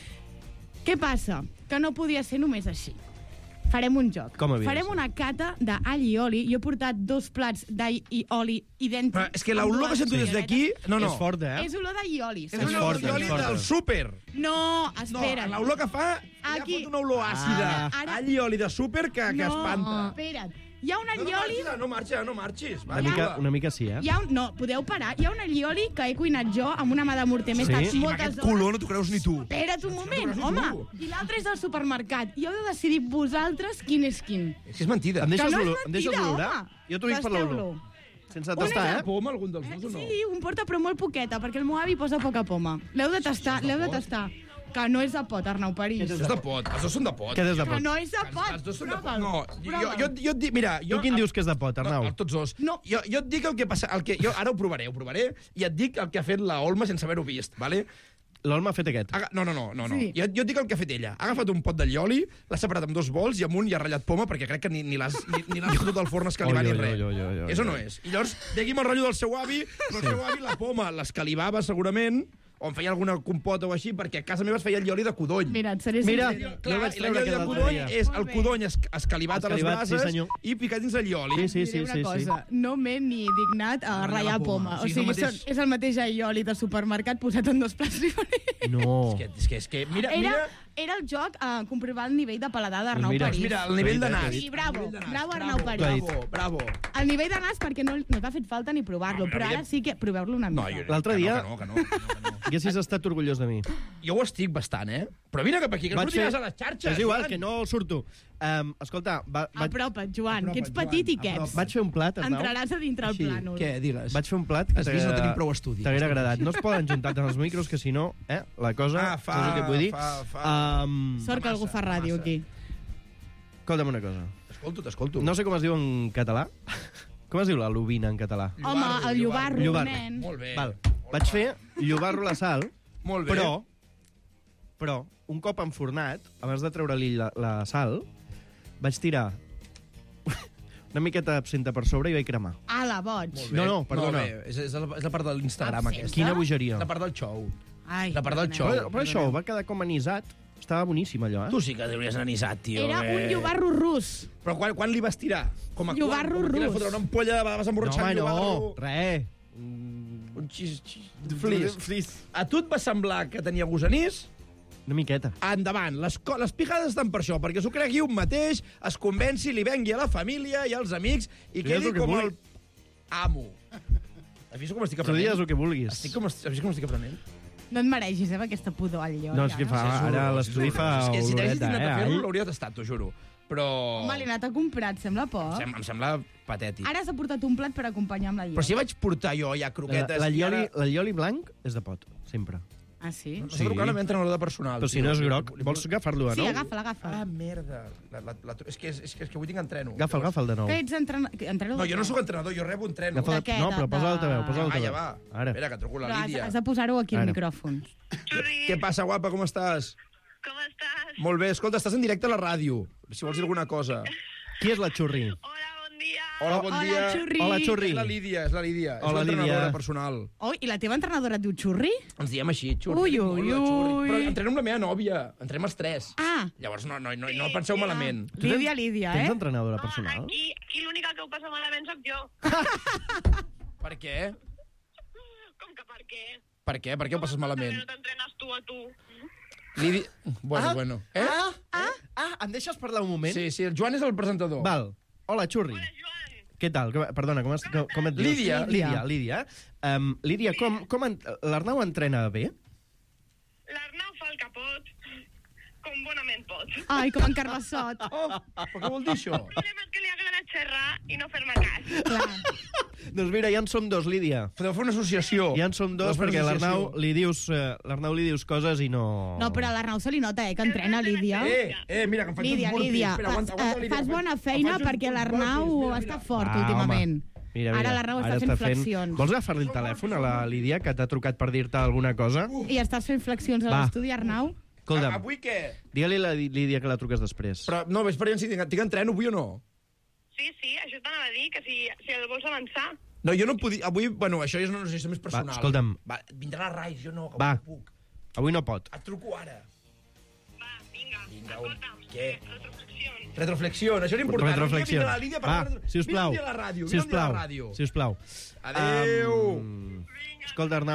Què passa? Que no podia ser només així. Farem un joc. Com havia de Farem ser? una cata d'all i oli. Jo he portat dos plats d'all i oli idèntics. Però és que l'olor que sento des d'aquí... No, no. És forta, eh? És olor d'all i oli. És una olor del súper. No, espera. No, l'olor que fa, ja Aquí. fot una olor àcida. Ara- All i oli de súper que, que no, espanta. espera't. Hi ha un allioli... No, no marxa, no marxis. Una mica, una mica sí, eh? Hi ha un... No, podeu parar. Hi ha un allioli que he cuinat jo amb una mà de morter. M'he Sí? estat Sí, Amb moltes aquest hores... color no t'ho creus ni tu. Espera't un moment, no home. tu. I l'altre és del supermercat. I heu de decidir vosaltres quin és quin. És que és mentida. Em deixes, Que no és olor- em deixes mentida, olorar? home. Jo t'ho dic per l'olor. Tasteu-lo. Sense Un tastar, és eh? Poma, algun dels dos o no? Sí, un porta, però molt poqueta, perquè el meu avi posa poca poma. L'heu de tastar, l'heu de tastar. Que no és de pot, Arnau París. Això és de pot, els dos són de pot. Què és de Que pot? no és de pot. Els dos són de pot. Prova'l, No, jo, prova'l. jo, jo et dic, mira... Jo, Tu quin dius que és de pot, Arnau? No, tots dos. No. Jo, jo et dic el que passa... El que, jo ara ho provaré, ho provaré, i et dic el que ha fet la Olma sense haver-ho vist, vale? L'Olma ha fet aquest. Aga... No, no, no, no. no. Sí. Jo, jo et dic el que ha fet ella. Ha agafat un pot d'allioli, l'ha separat amb dos bols i amunt hi ha ratllat poma, perquè crec que ni, ni l'has ni, ni l'has fotut al forn escalivar Oi, ni oi, res. oi, oi, oi, oi. És o no és? I llavors, digui'm el rotllo del seu avi, però el seu avi la poma l'escalivava segurament, o em feia alguna compota o així, perquè a casa meva es feia el llioli de codony. Mira, et seré Mira, sincera. jo el vaig I el treure llioli de aquest codony dia. és el Molt bé. codony es, escalivat a les Escalivat, sí, brases senyor. i picat dins el llioli. Sí, sí, sí, Diré una sí, sí. cosa, no m'he ni dignat a No, ratllar la poma. poma. O Sí, és el sigui, mateix. són- és el mateix allioli de supermercat posat en dos plats diferents. No. És que, és que, és que mira, Era, mira... era el joc a comprovar el nivell de paladar d'Arnau Doncs mira, París. Mira, el nivell de nas. Sí, bravo, El nivell de nas. bravo, Arnau París. Bravo, bravo. El nivell de nas perquè no, no t'ha fet falta ni provar-lo, No, però evident- ara sí que proveu-lo una mica. No, jo, L'altre que dia- No, que no, que no, que no. Haguessis estat orgullós de mi. Jo ho estic bastant, eh? Però vine cap aquí, que no digues a les xarxes. És igual, Joan. que no surto. Um, escolta, va, vaig, Apropa't, Joan, Apropa't, que ets Joan, petit i apropa't. queps. vaig fer un plat, Arnau. Entraràs a dintre el Així, plànol. què, digues? Vaig fer un plat que Has vist, no tenim prou estudi. t'haguera agradat. No es poden juntar tant els micros, que si no, eh, la cosa... Ah, fa, saps el que vull dir? fa, fa. Um, Sort que algú fa ràdio massa. aquí. escolta'm una cosa. T'escolto, t'escolto. No sé com es diu en català. Com es diu la lubina en català? Home, el llobarro, Llobarro. nen. Molt bé. Val. Vaig fer llobarro a la sal, Molt bé. però, però, un cop enfornat, abans de treure-li la, la sal, vaig tirar una miqueta d'absenta per sobre i vaig cremar. Ala, boig. Molt bé. No, no, perdona. Molt bé. És, és, la, és la part de l'Instagram, Absenta? aquesta. Quina bogeria. La part del xou. Ai, La part del perdoneu. xou. Però, però això va quedar com anisat. Estava boníssim, allò, eh? Tu sí que hauries anisat, tio. Era eh? un llobarro rus. Però quan, quan li vas tirar? Com a Llobarro quan? Com a rus. fotre una ampolla, vas No, emborratxar home, un no, llobarro. res. Un xis, xis, flis. Flis. A tu et va semblar que tenia gusanís? Una miqueta. Endavant. Les, co- les pijades estan per això, perquè s'ho cregui un mateix, es convenci, li vengui a la família i als amics i Tu quedi dius el que com vulgui. el amo. Has vist com estic Tu aprenent? digues el que vulguis. Estic com, has vist com estic aprenent? No et mereixis, eh, amb aquesta pudor al lloc. No, és que fa, ara l'estudi fa És que si t'haguessis oloreta, anat a eh? fer-lo, Ai. l'hauria tastat, t'ho juro. Però... Home, l'he anat a comprar, et sembla poc? Em, sem em sembla patètic. Ara s'ha portat un plat per acompanyar amb la Però lloc. si vaig portar jo ja croquetes... La, la, i llioli, ara... la llioli blanc és de pot, sempre. Ah, sí? No sé trucar a la meva entrenadora de personal. Però si tio. no és Li- groc, li- vols agafar-lo de Sí, nou? agafa-la, agafa. Ah, merda. La, la, la, és, que, és, és, que, és que avui tinc entreno. Agafa'l, agafa'l de nou. Que ets entrena... entrenador? No, jo no sóc entrenador, jo rebo entreno. Agafa De què? no, però De- posa l'altaveu, posa Ah, l'altaveu. ja va. Ara. Espera, que truco la Però has, Lídia. has de posar-ho aquí al Ara. micròfon. Què passa, guapa, com estàs? Com estàs? Molt bé, escolta, estàs en directe a la ràdio, si vols dir alguna cosa. Qui és la Xurri? Hola, bon dia. Hola, bon Hola, dia. Xurri. Hola, Xurri. És la Lídia, és la Lídia. Hola, és Lídia. l'entrenadora personal. Oh, i la teva entrenadora et diu xurri? Ens diem així, xurri. Ui, Molt, ui, la xurri. ui. Però entrenem amb la meva nòvia, entrenem els tres. Ah, Llavors no, no, no, no penseu malament. Tu tens- Lídia, Lídia, Tens eh? entrenadora No, personal? aquí, aquí l'única que ho passa malament sóc jo. Per què? Com que per què? Per què? Per què ho passes malament? No t'entrenes tu a tu. Lídia... Bueno, Ah, bueno. Eh? Ah, ah, ah, em deixes parlar un moment? Sí, sí, el Joan és el presentador. Val. Hola, Xurri. Hola, Joan. Què tal? Com- Perdona, com, es, com, com et dius? Lídia. Lídia, Lídia. Um, Lídia, com, com en, l'Arnau entrena bé? L'Arnau fa el que pot, com bonament pot. Ai, com en Carbassot. Oh, però què vol dir això? El problema és que li agrada xerrar i no fer-me cas. Clar. Doncs mira, ja en som dos, Lídia. Podeu fer una associació. Ja en som dos, Podeu fer perquè una l'Arnau associació. li, dius, eh, l'Arnau li dius coses i no... No, però a l'Arnau se li nota, eh, que entrena, Lídia. Eh, eh, mira, que em faig Lídia, uns burpees. Lídia, Espera, aguanta, fas, aguanta, eh, Lídia, fas em faig- bona em feina faig uns perquè burpees, l'Arnau mira, està mira. fort Ah, últimament. home. Mira, mira. Ara l'Arnau està Ara fent està fent- flexions. Vols agafar-li el telèfon a la Lídia, que t'ha trucat per dir-te alguna cosa? I estàs fent flexions a Va. l'estudi, Arnau? Escolta'm, Avui què? digue-li a la Lídia que la truques després. Però no, ves per allà si tinc, tinc entreno avui o no? Sí, sí, això t'anava a dir, que si, si el vols avançar... No, jo no puc dir... Avui, bueno, això és una associació més personal. Va, escolta'm. Va, vindrà la Rais, jo no, que Va. no puc. Avui no pot. Et truco ara. Va, vinga, Vinga, escolta'm. què? Retroflexió. Reflexió, això és important. Retroflexió. Vine a la Lídia per Va, retro- sisplau. Vine un dia a la ràdio, vine un dia a Sisplau. la ràdio. Sisplau. Adéu. Um, escolta, Arnau,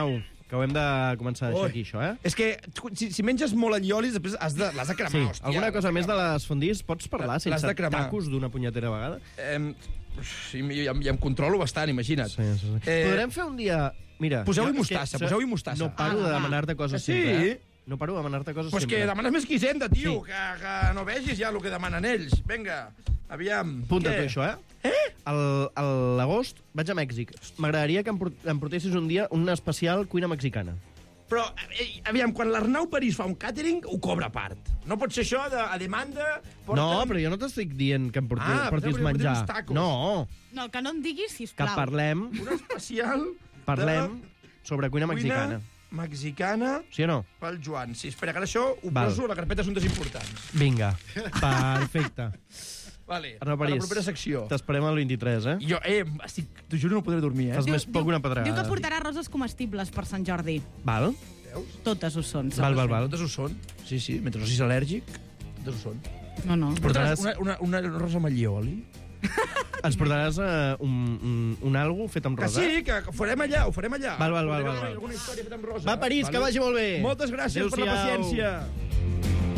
que ho hem de començar a deixar Ui. aquí, això, eh? És que tu, si, si menges molt alliolis, després has de, l'has de cremar, Sí, hòstia. alguna cosa més de les fondís? Pots parlar L'has sense de cremar. tacos d'una punyetera vegada? Eh, sí, ja, ja em controlo bastant, imagina't. Sí, sí, sí. Eh, Podrem fer un dia... Mira, Poseu-hi jo- és que mostassa, sa- poseu-hi mostassa. No paro Ah, de va. demanar-te coses Que sí? sempre, eh? No paro de demanar-te coses Pues sempre. que demanes més que Hisenda, tio, Sí. que, que no vegis ja el que demanen ells. Vinga, aviam. Apunta Què? tu això, eh? Eh? A l'agost vaig a Mèxic. M'agradaria que em, port em portessis un dia un especial cuina mexicana. Però, eh, aviam, quan l'Arnau París fa un catering, ho cobra a part. No pot ser això de, a demanda... Porta'm... No, però jo no t'estic dient que em porti, Ah, portis però menjar. portis tacos. No, No, que no em diguis, que sisplau. parlem, Un especial parlem sobre cuina cuina mexicana. mexicana Sí o no? pel Joan. Sí, espera, que ara això ho Val. poso a la carpeta Assumptes Importants. Vinga, perfecte. Vale, Arnau a la París, propera secció. t'esperem al vint-i-tres, eh? Jo, eh, estic, t'ho juro, no podré dormir, eh? Fas més poc una Diu que pedregada. portarà roses comestibles per Sant Jordi. Val? Totes ho són. Val, val, val. Totes ho són. Sí, sí, mentre no siguis al·lèrgic, totes ho són. No, no. Portaràs una, una, una rosa amb allioli? Ens portaràs uh, un, un, un algo fet amb Que rosa? sí, que ho farem allà, ho farem allà. Val, val, val, Podrem val, fer val. alguna història feta amb rosa. Va, París, que vagi molt bé. Moltes gràcies per la Adéu-siau. paciència.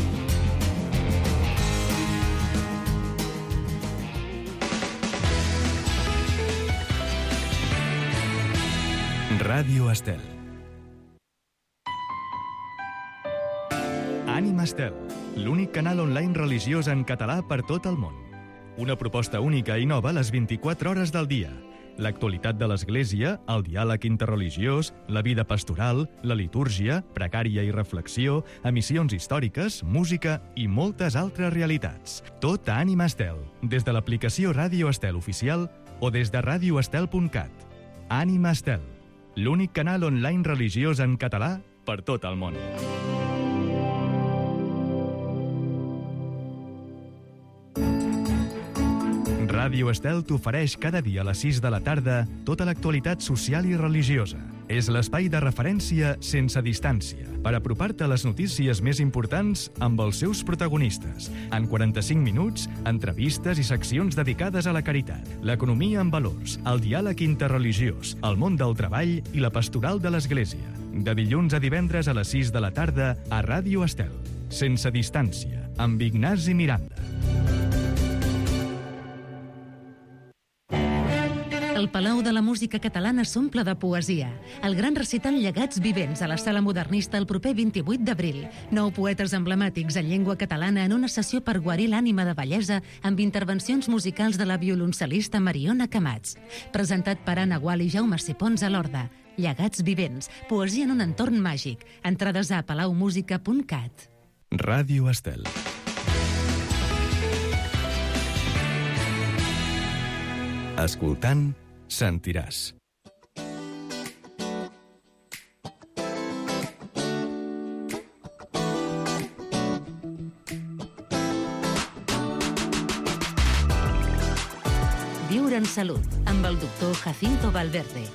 Ràdio Estel. Ànima Estel, l'únic canal online religiós en català per tot el món. Una proposta única i nova a les vint-i-quatre hores del dia. L'actualitat de l'Església, el diàleg interreligiós, la vida pastoral, la litúrgia, precària i reflexió, emissions històriques, música i moltes altres realitats. Tot a Ànima Estel, des de l'aplicació Ràdio Estel oficial o des de radioestel punt cat. Ànima Estel, l'únic canal online religiós en català per tot el món. Ràdio Estel t'ofereix cada dia a les sis de la tarda tota l'actualitat social i religiosa. És l'espai de referència sense distància per apropar-te a les notícies més importants amb els seus protagonistes. En quaranta-cinc minuts, entrevistes i seccions dedicades a la caritat, l'economia en valors, el diàleg interreligiós, el món del treball i la pastoral de l'Església. De dilluns a divendres a les sis de la tarda a Ràdio Estel. Sense distància, amb Ignasi Miranda. El Palau de la Música Catalana s'omple de poesia. El gran recital Llegats Vivents a la Sala Modernista el proper vint-i-vuit d'abril. Nou poetes emblemàtics en llengua catalana en una sessió per guarir l'ànima de bellesa amb intervencions musicals de la violoncel·lista Mariona Camats. Presentat per Anna Gual i Jaume Sipons a l'Horda. Llegats Vivents, poesia en un entorn màgic. Entrades a palaumusica punt cat. Ràdio Estel. Escoltant, sentiràs. Viure en salut, amb el doctor Jacinto Valverde.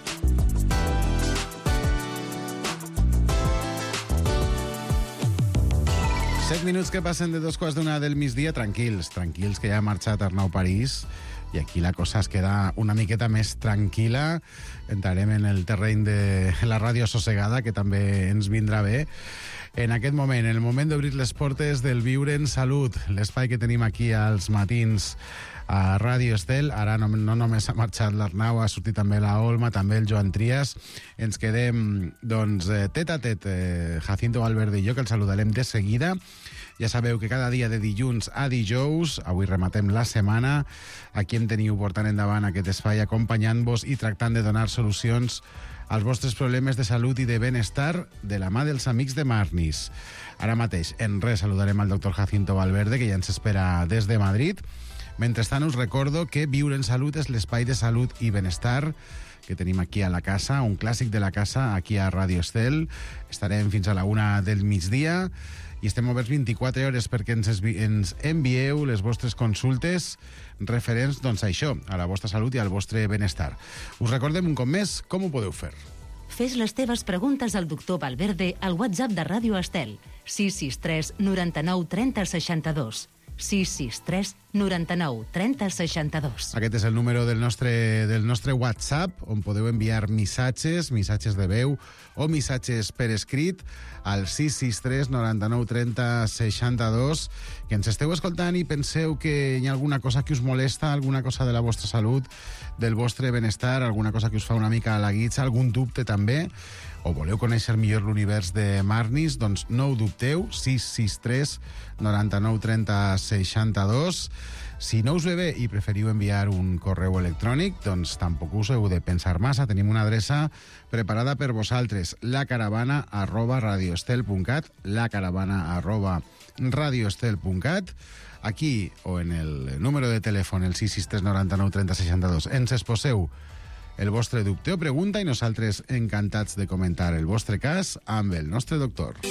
Set minuts que passen de dos quarts d'una del migdia, tranquils, tranquils, que ja ha marxat Arnau París, i aquí la cosa es queda una miqueta més tranquil·la. Entrarem en el terreny de la ràdio assossegada, que també ens vindrà bé. En aquest moment, en el moment d'obrir les portes del Viure en Salut, l'espai que tenim aquí als matins a Ràdio Estel. Ara no, no només ha marxat l'Arnau, ha sortit també la Olma, també el Joan Trias. Ens quedem, doncs, tet a tet, eh, Jacinto Valverde i jo, que el saludarem de seguida. Ja sabeu que cada dia de dilluns a dijous, avui rematem la setmana, aquí em teniu portant endavant aquest espai, acompanyant-vos i tractant de donar solucions als vostres problemes de salut i de benestar de la mà dels amics de Marnis. Ara mateix, en res, saludarem al doctor Jacinto Valverde, que ja ens espera des de Madrid. Mentrestant, us recordo que Viure en Salut és l'espai de salut i benestar que tenim aquí a la casa, un clàssic de la casa, aquí a Ràdio Estel. Estarem fins a la una del migdia i estem oberts vint-i-quatre hores perquè ens, ens envieu les vostres consultes referents, doncs, a això, a la vostra salut i al vostre benestar. Us recordem un cop més com ho podeu fer. Fes les teves preguntes al doctor Valverde al WhatsApp de Ràdio Estel, sis sis tres, noranta-nou, trenta, seixanta-dos. sis sis tres, noranta-nou trenta seixanta-dos. Aquest és el número del nostre, del nostre WhatsApp, on podeu enviar missatges, missatges de veu o missatges per escrit al sis sis tres noranta-nou trenta seixanta-dos, que ens esteu escoltant i penseu que hi ha alguna cosa que us molesta, alguna cosa de la vostra salut, del vostre benestar, alguna cosa que us fa una mica a la guitza, algun dubte també, o voleu conèixer millor l'univers de Marnis, doncs no ho dubteu, sis sis tres noranta-nou trenta seixanta-dos. Si no us ve bé i preferiu enviar un correu electrònic, doncs tampoc us heu de pensar massa. Tenim una adreça preparada per vosaltres, lacaravana arroba radioestel punt cat, lacaravana arroba radioestel punt cat. Aquí, o en el número de telèfon, el sis sis tres noranta-nou trenta seixanta-dos, ens exposeu el vostre dubte o pregunta i nosaltres encantats de comentar el vostre cas amb el nostre doctor.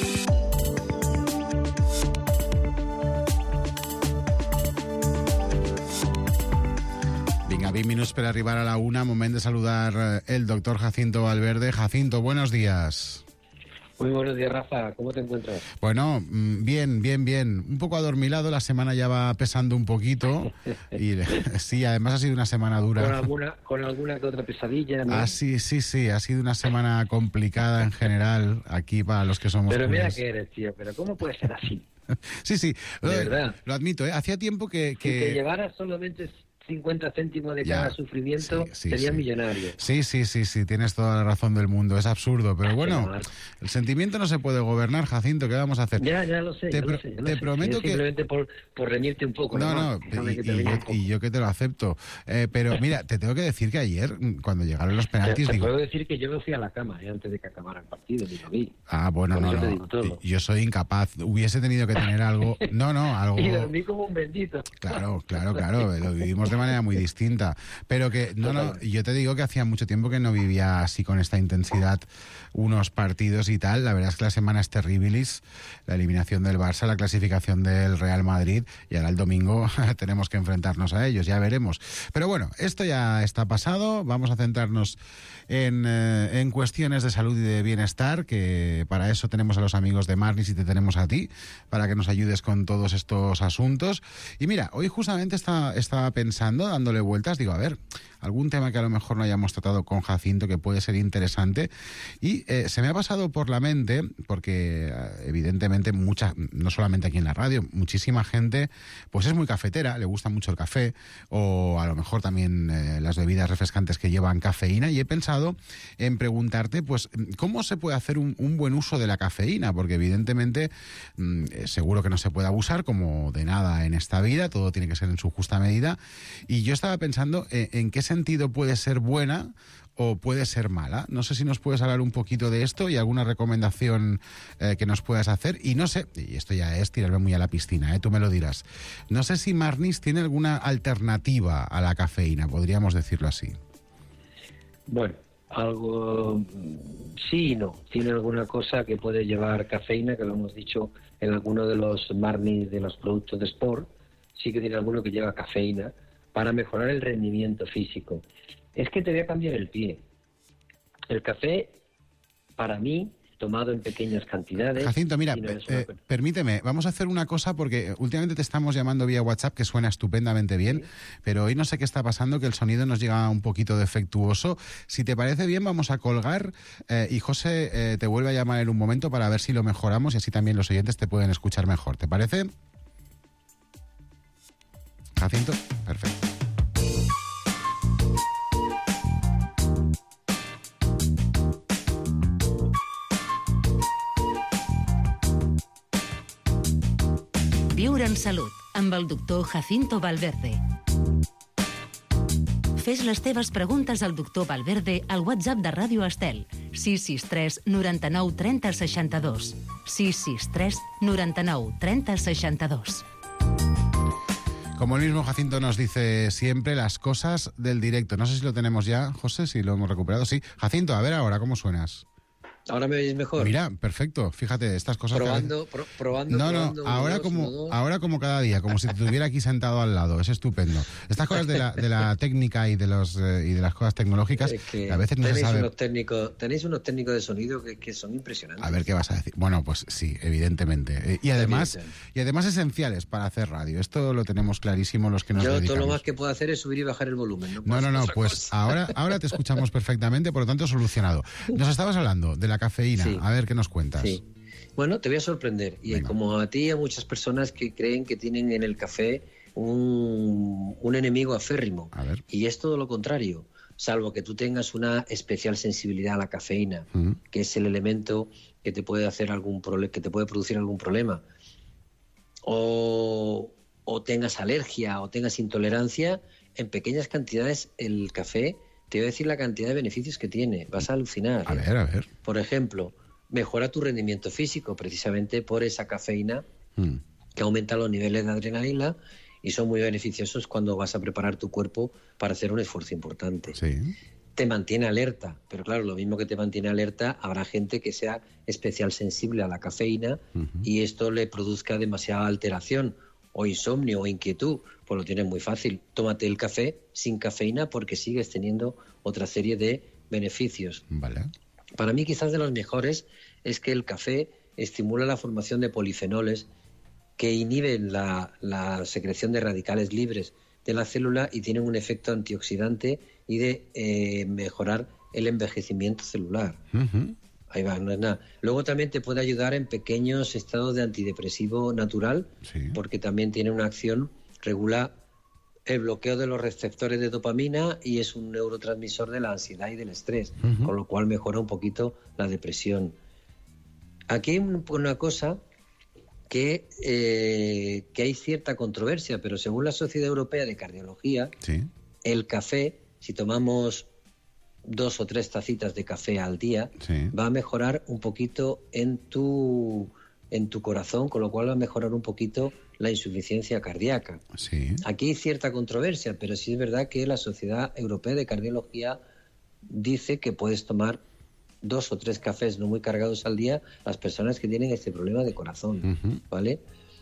Vinga, vint minuts per arribar a la una, moment de saludar el doctor Jacinto Valverde. Jacinto, buenos días. Muy buenos días, Rafa. ¿Cómo te encuentras? Bueno, bien, bien, bien. Un poco adormilado, la semana ya va pesando un poquito. Y sí, además ha sido una semana dura. ¿Con alguna, con alguna que otra pesadilla, ¿no? Ah, sí, sí, sí. Ha sido una semana complicada en general aquí para los que somos Pero mira culés. que eres, tío. ¿Pero cómo puede ser así? Sí, sí. De verdad. Lo admito, ¿eh? Hacía tiempo que... que... Si te llevara solamente cincuenta céntimos de Ya, cada sufrimiento, sí, sí, serías sí. millonario. Sí, sí, sí, sí, tienes toda la razón del mundo, es absurdo, pero bueno, el sentimiento no se puede gobernar, Jacinto, ¿qué vamos a hacer? Ya, ya lo sé, Te ya pro- lo sé. ya lo te sé. prometo Sí, que- simplemente por, por reñirte un poco. No, ¿no? no, Déjame y, que te y reña yo, un poco. y yo que te lo acepto. Eh, pero mira, te tengo que decir que ayer, mm, cuando llegaron los Te, penaltis, te digo... puedo decir que yo me fui a la cama eh, antes de que acabara el partido, ni lo vi. Ah, bueno, Con no, eso te no, digo todo. yo soy incapaz. Hubiese tenido que tener algo... No, no, algo... Y dormí como un bendito. Claro, claro, claro, lo vivimos de manera muy distinta. Pero que, no, no, yo te digo que hacía mucho tiempo que no vivía así con esta intensidad unos partidos y tal. La verdad es que la semana es terribilis, la eliminación del Barça, la clasificación del Real Madrid, y ahora el domingo tenemos que enfrentarnos a ellos, ya veremos. Pero bueno, esto ya está pasado, vamos a centrarnos en, eh, en cuestiones de salud y de bienestar, que para eso tenemos a los amigos de Marnis y te tenemos a ti, para que nos ayudes con todos estos asuntos. Y mira, hoy justamente estaba, estaba pensando, dándole vueltas, digo, a ver, algún tema que a lo mejor no hayamos tratado con Jacinto que puede ser interesante, y eh, se me ha pasado por la mente, porque eh, evidentemente mucha, no solamente aquí en la radio, muchísima gente pues es muy cafetera, le gusta mucho el café, o a lo mejor también eh, las bebidas refrescantes que llevan cafeína, y he pensado en preguntarte pues cómo se puede hacer un, un buen uso de la cafeína, porque evidentemente mm, seguro que no se puede abusar, como de nada en esta vida, todo tiene que ser en su justa medida, y yo estaba pensando en, en qué sentido puede ser buena o puede ser mala. No sé si nos puedes hablar un poquito de esto y alguna recomendación eh, que nos puedas hacer. Y no sé, y esto ya es tirarme muy a la piscina, ¿eh? Tú me lo dirás. No sé si Marnis tiene alguna alternativa a la cafeína, podríamos decirlo así. Bueno, algo sí y no. Tiene alguna cosa que puede llevar cafeína, que lo hemos dicho en alguno de los Marnis de los productos de Sport. Sí que tiene alguno que lleva cafeína para mejorar el rendimiento físico. Es que te voy a cambiar el pie. El café, para mí, tomado en pequeñas cantidades... Jacinto, mira, y no es una eh, permíteme, vamos a hacer una cosa, porque últimamente te estamos llamando vía WhatsApp, que suena estupendamente bien, sí, pero hoy no sé qué está pasando, que el sonido nos llega un poquito defectuoso. Si te parece bien, vamos a colgar eh, y José eh, te vuelve a llamar en un momento para ver si lo mejoramos y así también los oyentes te pueden escuchar mejor. ¿Te parece? Jacinto, perfecto. Viure en salut, amb el doctor Jacinto Valverde. Fes les teves preguntes al doctor Valverde al WhatsApp de Ràdio Estel, sis sis tres noranta-nou trenta seixanta-dos. sis sis tres noranta-nou trenta seixanta-dos. Como el mismo Jacinto nos dice siempre, las cosas del directo. No sé si lo tenemos ya, José, si lo hemos recuperado. Sí, Jacinto, a ver ahora, ¿cómo suenas? ¿Ahora me veis mejor? Mira, perfecto. Fíjate, estas cosas... Probando, pro, probando, No, no, probando, ahora, uno, como, dos, uno, dos. ahora como cada día, como si te tuviera aquí sentado al lado. Es estupendo. Estas cosas de la, de la técnica y de los eh, y de las cosas tecnológicas, Es que a veces no se tenéis sabe... Unos técnicos, tenéis unos técnicos de sonido que, que son impresionantes. A ver qué vas a decir. Bueno, pues sí, evidentemente. Eh, Y además, y además esenciales para hacer radio. Esto lo tenemos clarísimo los que nos Yo dedicamos. todo lo más que puedo hacer es subir y bajar el volumen. No, No, no, no, pues ahora, ahora te escuchamos perfectamente, por lo tanto solucionado. Nos estabas hablando de la cafeína, Sí. a ver qué nos cuentas. Sí. Bueno, te voy a sorprender. Y Venga. como a ti y a muchas personas que creen que tienen en el café un, un enemigo aférrimo. A ver. Y es todo lo contrario. Salvo que tú tengas una especial sensibilidad a la cafeína, Mm. que es el elemento que te puede hacer algún prole- que te puede producir algún problema. O, o tengas alergia o tengas intolerancia, en pequeñas cantidades el café, te voy a decir la cantidad de beneficios que tiene. Vas a alucinar. A ¿eh? ver, a ver. Por ejemplo, mejora tu rendimiento físico precisamente por esa cafeína Mm. que aumenta los niveles de adrenalina y son muy beneficiosos cuando vas a preparar tu cuerpo para hacer un esfuerzo importante. Sí. Te mantiene alerta, pero claro, lo mismo que te mantiene alerta, habrá gente que sea especial sensible a la cafeína y esto le produzca demasiada alteración o insomnio o inquietud. Pues lo tienes muy fácil. Tómate el café sin cafeína porque sigues teniendo otra serie de beneficios. Vale. Para mí quizás de los mejores es que el café estimula la formación de polifenoles que inhiben la, la secreción de radicales libres de la célula y tienen un efecto antioxidante y de eh, mejorar el envejecimiento celular. Ujú. Ahí va, no es nada. Luego también te puede ayudar en pequeños estados de antidepresivo natural, Sí. porque también tiene una acción, regula el bloqueo de los receptores de dopamina y es un neurotransmisor de la ansiedad y del estrés, Ujú. con lo cual mejora un poquito la depresión. Aquí hay un- una cosa que, eh, que hay cierta controversia, pero según la Sociedad Europea de Cardiología, Sí. el café, si tomamos dos o tres tacitas de café al día, Sí. va a mejorar un poquito en tu, en tu corazón, con lo cual va a mejorar un poquito la insuficiencia cardíaca. Sí. Aquí hay cierta controversia, pero sí es verdad que la Sociedad Europea de Cardiología dice que puedes tomar dos o tres cafés no muy cargados al día las personas que tienen este problema de corazón, Ujú. ¿vale?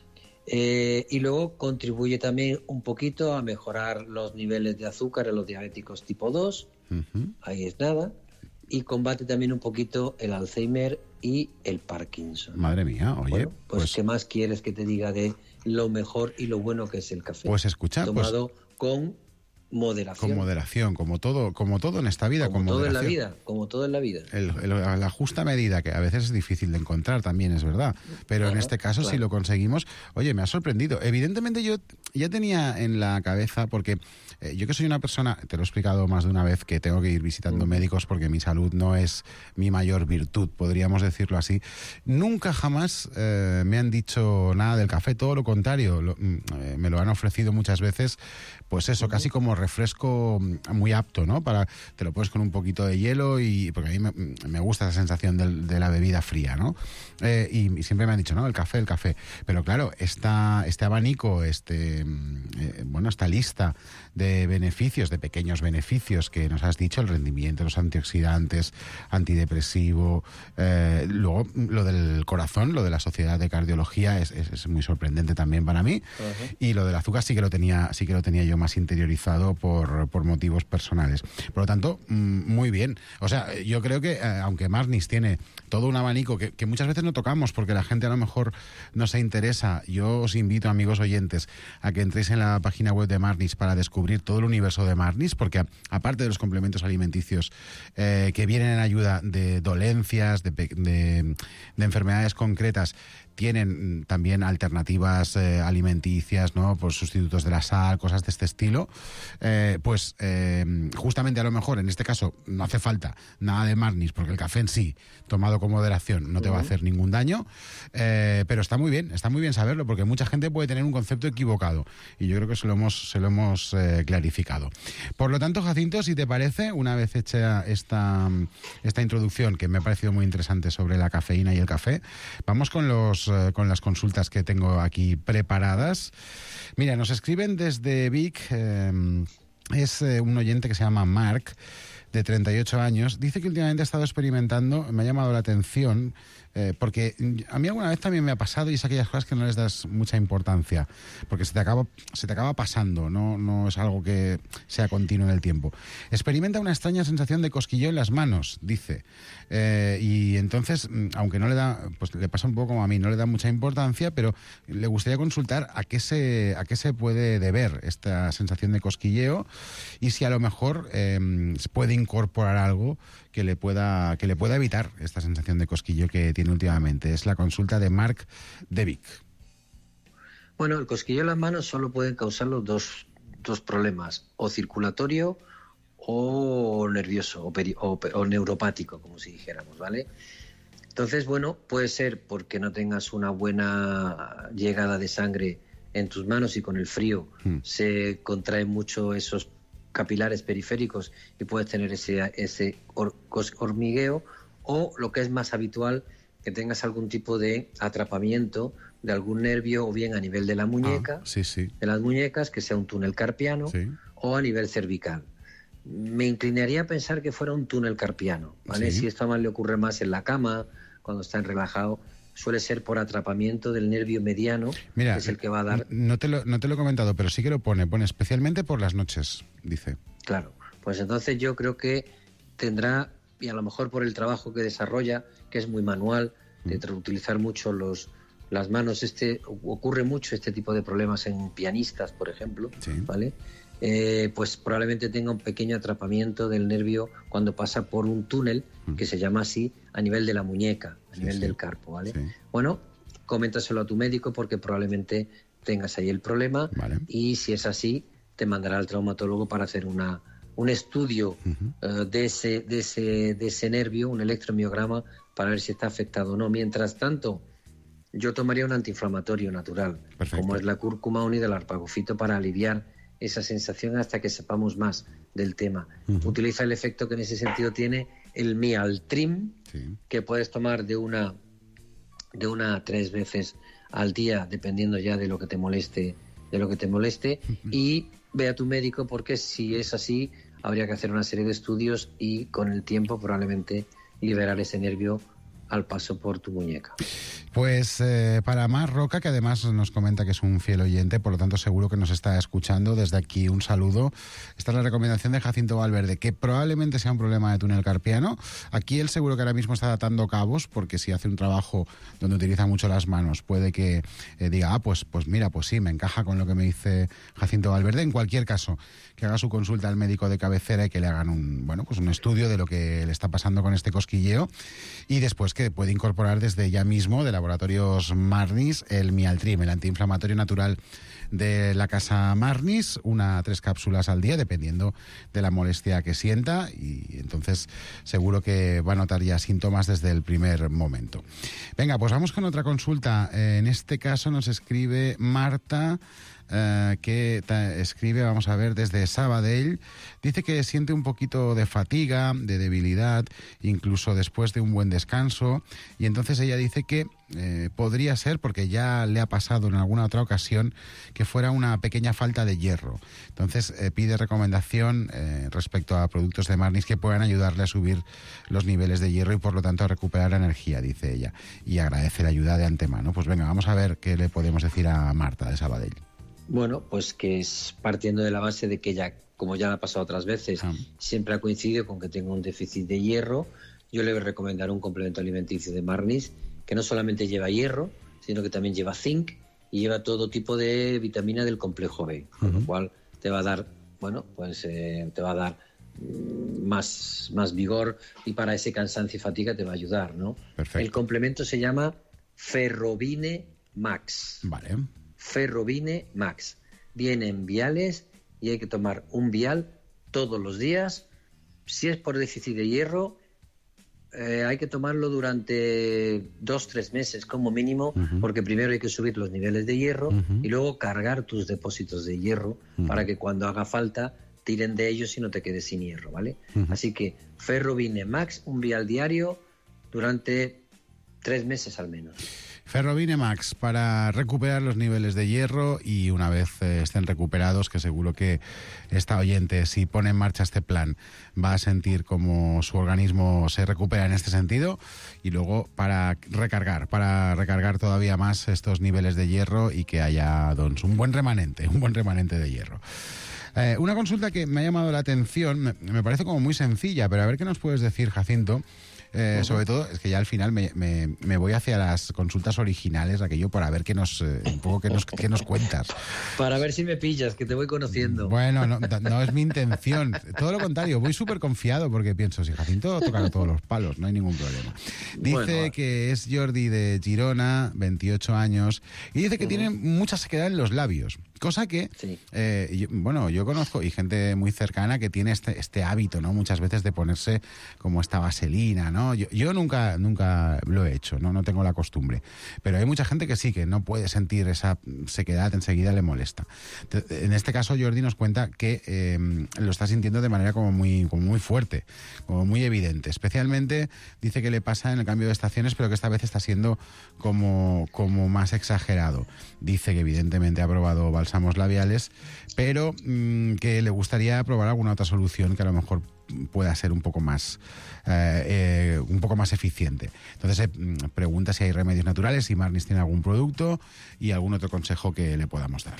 Eh, y luego contribuye también un poquito a mejorar los niveles de azúcar en los diabéticos tipo dos, Ujú. ahí es nada, y combate también un poquito el Alzheimer y el Parkinson. Madre mía, oye, Bueno, pues, pues, ¿qué más quieres que te diga de lo mejor y lo bueno que es el café? pues escucha, pues, tomado con moderación. con moderación, como todo, como todo en esta vida, como con todo en la moderación. vida, como todo en la vida. El- el- la justa medida, que a veces es difícil de encontrar también, es verdad. Pero en Claro, este caso, si claro. lo conseguimos, oye, me ha sorprendido. Evidentemente yo ya tenía en la cabeza, porque eh, yo que soy una persona, te lo he explicado más de una vez, que tengo que ir visitando médicos porque mi salud no es mi mayor virtud, podríamos decirlo así. Nunca jamás eh, me han dicho nada del café, todo lo contrario. Lo- mm, eh, me lo han ofrecido muchas veces, pues eso, casi como refresco mm, muy apto, ¿no? Para, te lo pones con un poquito de hielo y porque a mí me, me gusta esa sensación del- de, la bebida fría, ¿no? Eh, y, y siempre me han dicho, no, el café, el café. Pero claro, esta, este abanico, este, mm, eh, bueno, esta lista de beneficios, de pequeños beneficios que nos has dicho, el rendimiento, los antioxidantes, antidepresivo, eh, luego mm, lo del corazón, lo de la Sociedad de Cardiología es, es- es muy sorprendente también para mí. Y lo del azúcar sí que lo tenía, sí que lo tenía yo más interiorizado por, por motivos personales. Por lo tanto, mm, muy bien. O sea, yo creo que, eh, aunque Marnis tiene todo un abanico que, que muchas veces no tocamos porque la gente a lo mejor no se interesa, yo os invito, amigos oyentes, a que entréis en la página web de Marnis para descubrir todo el universo de Marnis, porque a- aparte de los complementos alimenticios eh, que vienen en ayuda de dolencias, de, pe- de- de enfermedades concretas, tienen mm, también alternativas eh, alimenticias, ¿no? Pues sustitutos de la sal, cosas de este estilo. Eh, pues eh, justamente a lo mejor en este caso no hace falta nada de Marnis, porque el café en sí, tomado con moderación, no te va a hacer ningún daño. Eh, pero está muy bien, está muy bien saberlo, porque mucha gente puede tener un concepto equivocado. Y yo creo que se lo hemos, se lo hemos eh, clarificado. Por lo tanto, Jacinto, si te parece, una vez hecha esta, esta introducción, que me ha parecido muy interesante sobre la cafeína y el café, vamos con los eh, con las consultas que tengo aquí preparadas. Mira, nos escriben desde Vic, eh, es eh, un oyente que se llama Mark. de treinta y ocho años, dice que últimamente ha estado experimentando, me ha llamado la atención, eh, porque a mí alguna vez también me ha pasado y es aquellas cosas que no les das mucha importancia, porque se te acaba, se te acaba pasando, no, no es algo que sea continuo en el tiempo. Experimenta una extraña sensación de cosquilleo en las manos, dice, eh, y entonces, aunque no le da, pues le pasa un poco como a mí, no le da mucha importancia, pero le gustaría consultar a qué se, a qué se puede deber esta sensación de cosquilleo y si a lo mejor eh, se puede incorporar algo que le pueda que le pueda evitar esta sensación de cosquilleo que tiene últimamente. Es la consulta de Marc Devic. Bueno, el cosquilleo en las manos solo pueden causar los dos, dos problemas, o circulatorio o nervioso, o, peri, o, o neuropático, como si dijéramos, ¿vale? Entonces, bueno, puede ser porque no tengas una buena llegada de sangre en tus manos y con el frío mm. se contraen mucho esos capilares periféricos y puedes tener ese, ese hor, hormigueo, o lo que es más habitual, que tengas algún tipo de atrapamiento de algún nervio, o bien a nivel de la muñeca, ah, sí, sí. de las muñecas, que sea un túnel carpiano, sí. o a nivel cervical. Me inclinaría a pensar que fuera un túnel carpiano, ¿vale? Sí. Si esto más le ocurre más en la cama, cuando están relajados, suele ser por atrapamiento del nervio mediano, Mira, que es el que va a dar... No te, lo, no te lo he comentado, pero sí que lo pone, pone especialmente por las noches, dice. Claro, pues entonces yo creo que tendrá, y a lo mejor por el trabajo que desarrolla, que es muy manual, de mm. utilizar mucho los, las manos, este ocurre mucho este tipo de problemas en pianistas, por ejemplo, sí. ¿vale? Eh, pues probablemente tenga un pequeño atrapamiento del nervio cuando pasa por un túnel, mm. que se llama así, a nivel de la muñeca, a sí, nivel sí. del carpo, ¿vale? Sí. Bueno, coméntaselo a tu médico porque probablemente tengas ahí el problema, vale. y si es así, te mandará al traumatólogo para hacer una, un estudio uh-huh. uh, de, ese, de, ese, de ese nervio, un electromiograma, para ver si está afectado o no. Mientras tanto, yo tomaría un antiinflamatorio natural, Perfecto. como es la cúrcuma o del arpagofito, para aliviar esa sensación hasta que sepamos más del tema. Uh-huh. Utiliza el efecto que en ese sentido tiene el Mialtrim, sí. que puedes tomar de una, de una a tres veces al día, dependiendo ya de lo que te moleste, de lo que te moleste, uh-huh. y ve a tu médico, porque si es así, habría que hacer una serie de estudios y con el tiempo probablemente liberar ese nervio al paso por tu muñeca. Pues eh, para Mar Roca, que además nos comenta que es un fiel oyente, por lo tanto seguro que nos está escuchando, desde aquí un saludo. Esta es la recomendación de Jacinto Valverde, que probablemente sea un problema de túnel carpiano. Aquí él seguro que ahora mismo está atando cabos, porque si hace un trabajo donde utiliza mucho las manos, puede que eh, diga, ah, pues, pues mira, pues sí, me encaja con lo que me dice Jacinto Valverde. En cualquier caso, que haga su consulta al médico de cabecera y que le hagan un, bueno, pues un estudio de lo que le está pasando con este cosquilleo, y después que puede incorporar desde ya mismo de Laboratorios Marnis el Mialtrim, el antiinflamatorio natural de la casa Marnis, una a tres cápsulas al día, dependiendo de la molestia que sienta, y entonces seguro que va a notar ya síntomas desde el primer momento. Venga, pues vamos con otra consulta. En este caso nos escribe Marta, Uh, que escribe, vamos a ver, desde Sabadell. Dice que siente un poquito de fatiga, de debilidad, incluso después de un buen descanso, y entonces ella dice que eh, podría ser, porque ya le ha pasado en alguna otra ocasión, que fuera una pequeña falta de hierro. Entonces eh, pide recomendación eh, respecto a productos de Marnis que puedan ayudarle a subir los niveles de hierro y por lo tanto a recuperar la energía, dice ella, y agradece la ayuda de antemano. Pues venga, vamos a ver qué le podemos decir a Marta de Sabadell. Bueno, pues que es partiendo de la base de que ella, como ya ha pasado otras veces, ah. siempre ha coincidido con que tenga un déficit de hierro. Yo le voy a recomendar un complemento alimenticio de Marnis, que no solamente lleva hierro, sino que también lleva zinc y lleva todo tipo de vitamina del complejo B, uh-huh. con lo cual te va a dar, bueno, pues eh, te va a dar más, más vigor, y para ese cansancio y fatiga te va a ayudar, ¿no? Perfecto. El complemento se llama Ferrovine Max. Vale. Ferrovine Max. Viene en viales y hay que tomar un vial todos los días. Si es por déficit de hierro, eh, hay que tomarlo durante dos, tres meses como mínimo, uh-huh. porque primero hay que subir los niveles de hierro uh-huh. y luego cargar tus depósitos de hierro uh-huh. para que cuando haga falta tiren de ellos y no te quedes sin hierro, ¿vale? Uh-huh. Así que Ferrovine Max, un vial diario durante tres meses al menos. Ferrovinemax para recuperar los niveles de hierro y una vez eh, estén recuperados, que seguro que esta oyente, si pone en marcha este plan, va a sentir como su organismo se recupera en este sentido, y luego para recargar, para recargar todavía más estos niveles de hierro y que haya, doncs, un buen remanente, un buen remanente de hierro. Eh, una consulta que me ha llamado la atención, me, me parece como muy sencilla, pero a ver qué nos puedes decir, Jacinto. Eh, uh-huh. Sobre todo, es que ya al final me, me, me voy hacia las consultas originales, aquello para ver qué nos, eh, un poco qué nos, qué nos cuentas. Para ver si me pillas, que te voy conociendo. Bueno, no, no es mi intención. Todo lo contrario, voy súper confiado porque pienso, si Jacinto toca todos los palos, no hay ningún problema. Dice bueno, que es Jordi de Girona, veintiocho años, y dice que uh-huh. tiene mucha sequedad en los labios. Cosa que, sí. eh, yo, bueno, yo conozco y gente muy cercana que tiene este, este hábito, ¿no? Muchas veces de ponerse como esta vaselina, ¿no? Yo, yo nunca, nunca lo he hecho, ¿no? No tengo la costumbre. Pero hay mucha gente que sí, que no puede sentir esa sequedad, enseguida le molesta. En este caso, Jordi nos cuenta que eh, lo está sintiendo de manera como muy, como muy fuerte, como muy evidente. Especialmente dice que le pasa en el cambio de estaciones, pero que esta vez está siendo como, como más exagerado. Dice que evidentemente ha probado bálsamos labiales, pero mmm, que le gustaría probar alguna otra solución que a lo mejor pueda ser un poco más eh, eh, un poco más eficiente. Entonces eh, pregunta si hay remedios naturales, si Marnis tiene algún producto y algún otro consejo que le podamos dar.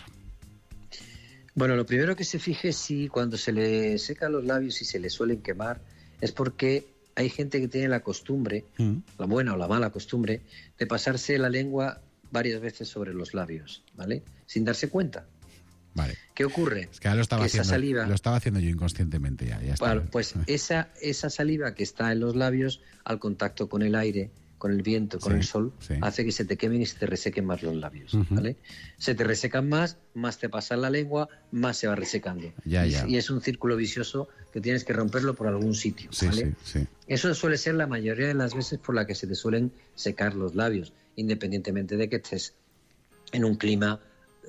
Bueno, lo primero que se fije si cuando se le secan los labios y se le suelen quemar es porque hay gente que tiene la costumbre, mm. la buena o la mala costumbre, de pasarse la lengua varias veces sobre los labios, ¿vale? Sin darse cuenta. Vale. ¿Qué ocurre? Es que ahora lo estaba, que haciendo, esa saliva, lo estaba haciendo yo inconscientemente ya. ya está. Bueno, pues esa, esa saliva que está en los labios, al contacto con el aire, con el viento, con sí, el sol, sí. hace que se te quemen y se te resequen más los labios, uh-huh. ¿vale? Se te resecan más, más te pasa la lengua, más se va resecando. Ya, y, ya. y es un círculo vicioso que tienes que romperlo por algún sitio, sí, ¿vale? Sí, sí. Eso suele ser la mayoría de las veces por la que se te suelen secar los labios, independientemente de que estés en un clima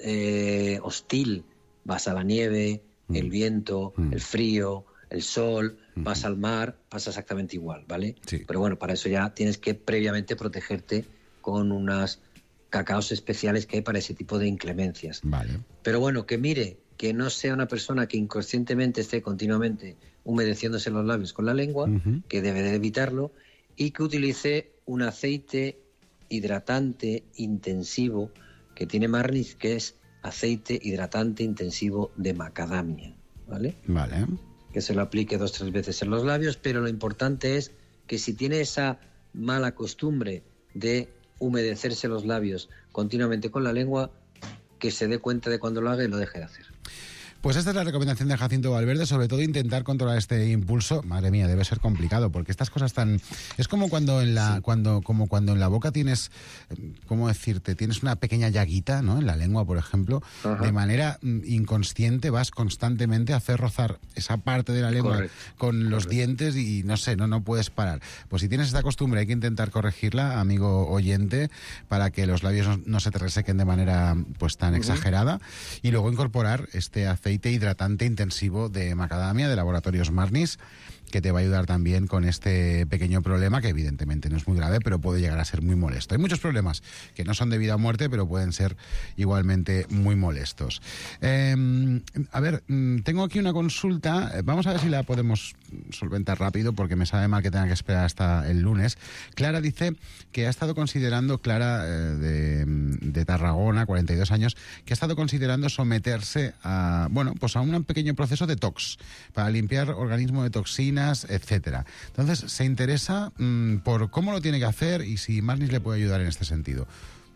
eh, hostil. Vas a la nieve, mm. el viento, mm. el frío, el sol, mm. vas al mar, pasa exactamente igual, ¿vale? Sí. Pero bueno, para eso ya tienes que previamente protegerte con unas cacaos especiales que hay para ese tipo de inclemencias. Vale. Pero bueno, que mire, que no sea una persona que inconscientemente esté continuamente humedeciéndose los labios con la lengua, uh-huh. que debe de evitarlo, y que utilice un aceite hidratante intensivo que tiene Marnis, que es aceite hidratante intensivo de macadamia, ¿vale? Vale. Que se lo aplique dos o tres veces en los labios, pero lo importante es que si tiene esa mala costumbre de humedecerse los labios continuamente con la lengua, que se dé cuenta de cuando lo haga y lo deje de hacer. Pues esta es la recomendación de Jacinto Valverde, sobre todo intentar controlar este impulso. Madre mía, debe ser complicado, porque estas cosas tan... Es como cuando en la, sí. cuando, como cuando en la boca tienes, ¿cómo decirte? Tienes una pequeña llaguita, ¿no? En la lengua, por ejemplo. Ajá. De manera inconsciente vas constantemente a hacer rozar esa parte de la lengua Correcto. con los Correcto. dientes y no sé, no, no puedes parar. Pues si tienes esta costumbre hay que intentar corregirla, amigo oyente, para que los labios no, no se te resequen de manera pues tan uh-huh. exagerada, y luego incorporar este aceite aceite hidratante intensivo de macadamia de Laboratorios Marnis, que te va a ayudar también con este pequeño problema, que evidentemente no es muy grave, pero puede llegar a ser muy molesto. Hay muchos problemas que no son de vida o muerte, pero pueden ser igualmente muy molestos. Eh, a ver, tengo aquí una consulta, vamos a ver si la podemos solventar rápido, porque me sabe mal que tenga que esperar hasta el lunes. Clara dice que ha estado considerando, Clara eh, de, de Tarragona, cuarenta y dos años, que ha estado considerando someterse a, bueno, pues a un pequeño proceso de detox, para limpiar organismo de toxinas, etcétera. Entonces, se interesa mmm, por cómo lo tiene que hacer y si Marnis le puede ayudar en este sentido.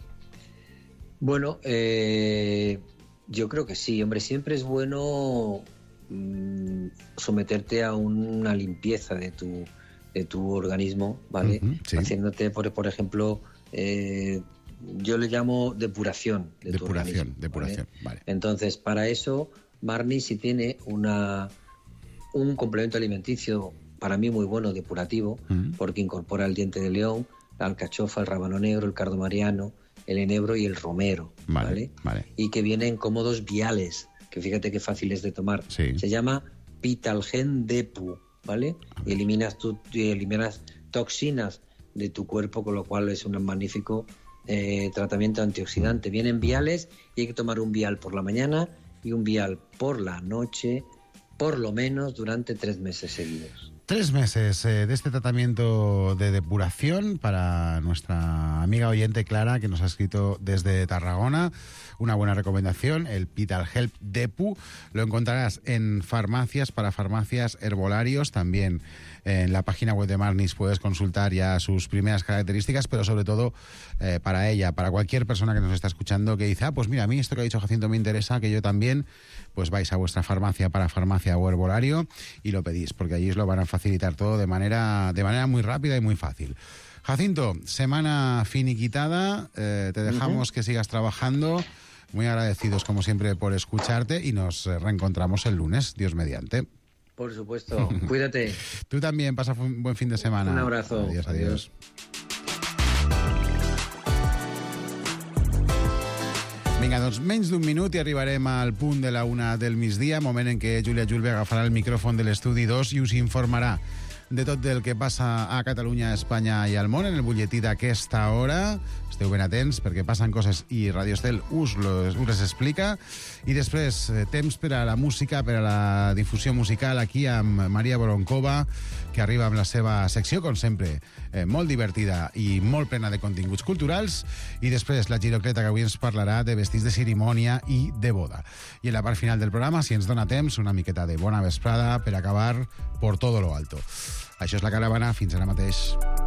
Bueno, eh, yo creo que sí. Hombre, siempre es bueno mmm, someterte a una limpieza de tu, de tu organismo, ¿vale? Uh-huh, sí. Haciéndote, por, por ejemplo, eh, yo le llamo depuración de depuración, tu organismo. Depuración, ¿vale? vale. Entonces, para eso, Marnis sí tiene una... un complemento alimenticio para mí muy bueno, depurativo, mm. porque incorpora el diente de león, la alcachofa, el rábano negro, el cardo mariano, el enebro y el romero, vale, ¿vale? vale. Y que viene en cómodos viales, que fíjate qué fácil es de tomar. Sí. Se llama Pitalgen Depu, ¿vale? Y eliminas, tu, y eliminas toxinas de tu cuerpo, con lo cual es un magnífico eh, tratamiento antioxidante. Vienen viales y hay que tomar un vial por la mañana y un vial por la noche, por lo menos durante tres meses seguidos. Tres meses eh, de este tratamiento de depuración para nuestra amiga oyente Clara, que nos ha escrito desde Tarragona. Una buena recomendación, el Vital Help Depu. Lo encontrarás en farmacias, para farmacias, herbolarios, también en la página web de Marnis puedes consultar ya sus primeras características, pero sobre todo eh, para ella, para cualquier persona que nos está escuchando que dice, ah, pues mira, a mí esto que ha dicho Jacinto me interesa, que yo también, pues vais a vuestra farmacia, para farmacia o herbolario y lo pedís, porque allí os lo van a facilitar todo de manera, de manera muy rápida y muy fácil. Jacinto, semana finiquitada, eh, te dejamos uh-huh. que sigas trabajando. Muy agradecidos, como siempre, por escucharte y nos reencontramos el lunes, Dios mediante. Por supuesto. Cuídate. Tú también, pasa un buen fin de semana. Un abrazo. Adiós, adiós. Vinga, doncs menys d'un minut i arribarem al punt de la una del migdia, moment en què Júlia Julve agafarà el micròfon de l'estudi dos i us informarà de tot el que passa a Catalunya, a Espanya i al món en el butlletí d'aquesta hora. Esteu ben atents perquè passen coses i Radio Estel us, los, us les explica. I després, temps per a la música, per a la difusió musical aquí amb Maria Boronkova, que arriba amb la seva secció, com sempre, eh, molt divertida i molt plena de continguts culturals. I després la Girocleta, que avui ens parlarà de vestits de cerimònia i de boda. I en la part final del programa, si ens dona temps, una miqueta de bona vesprada per acabar por todo lo alto. Això és La Caravana. Fins ara mateix.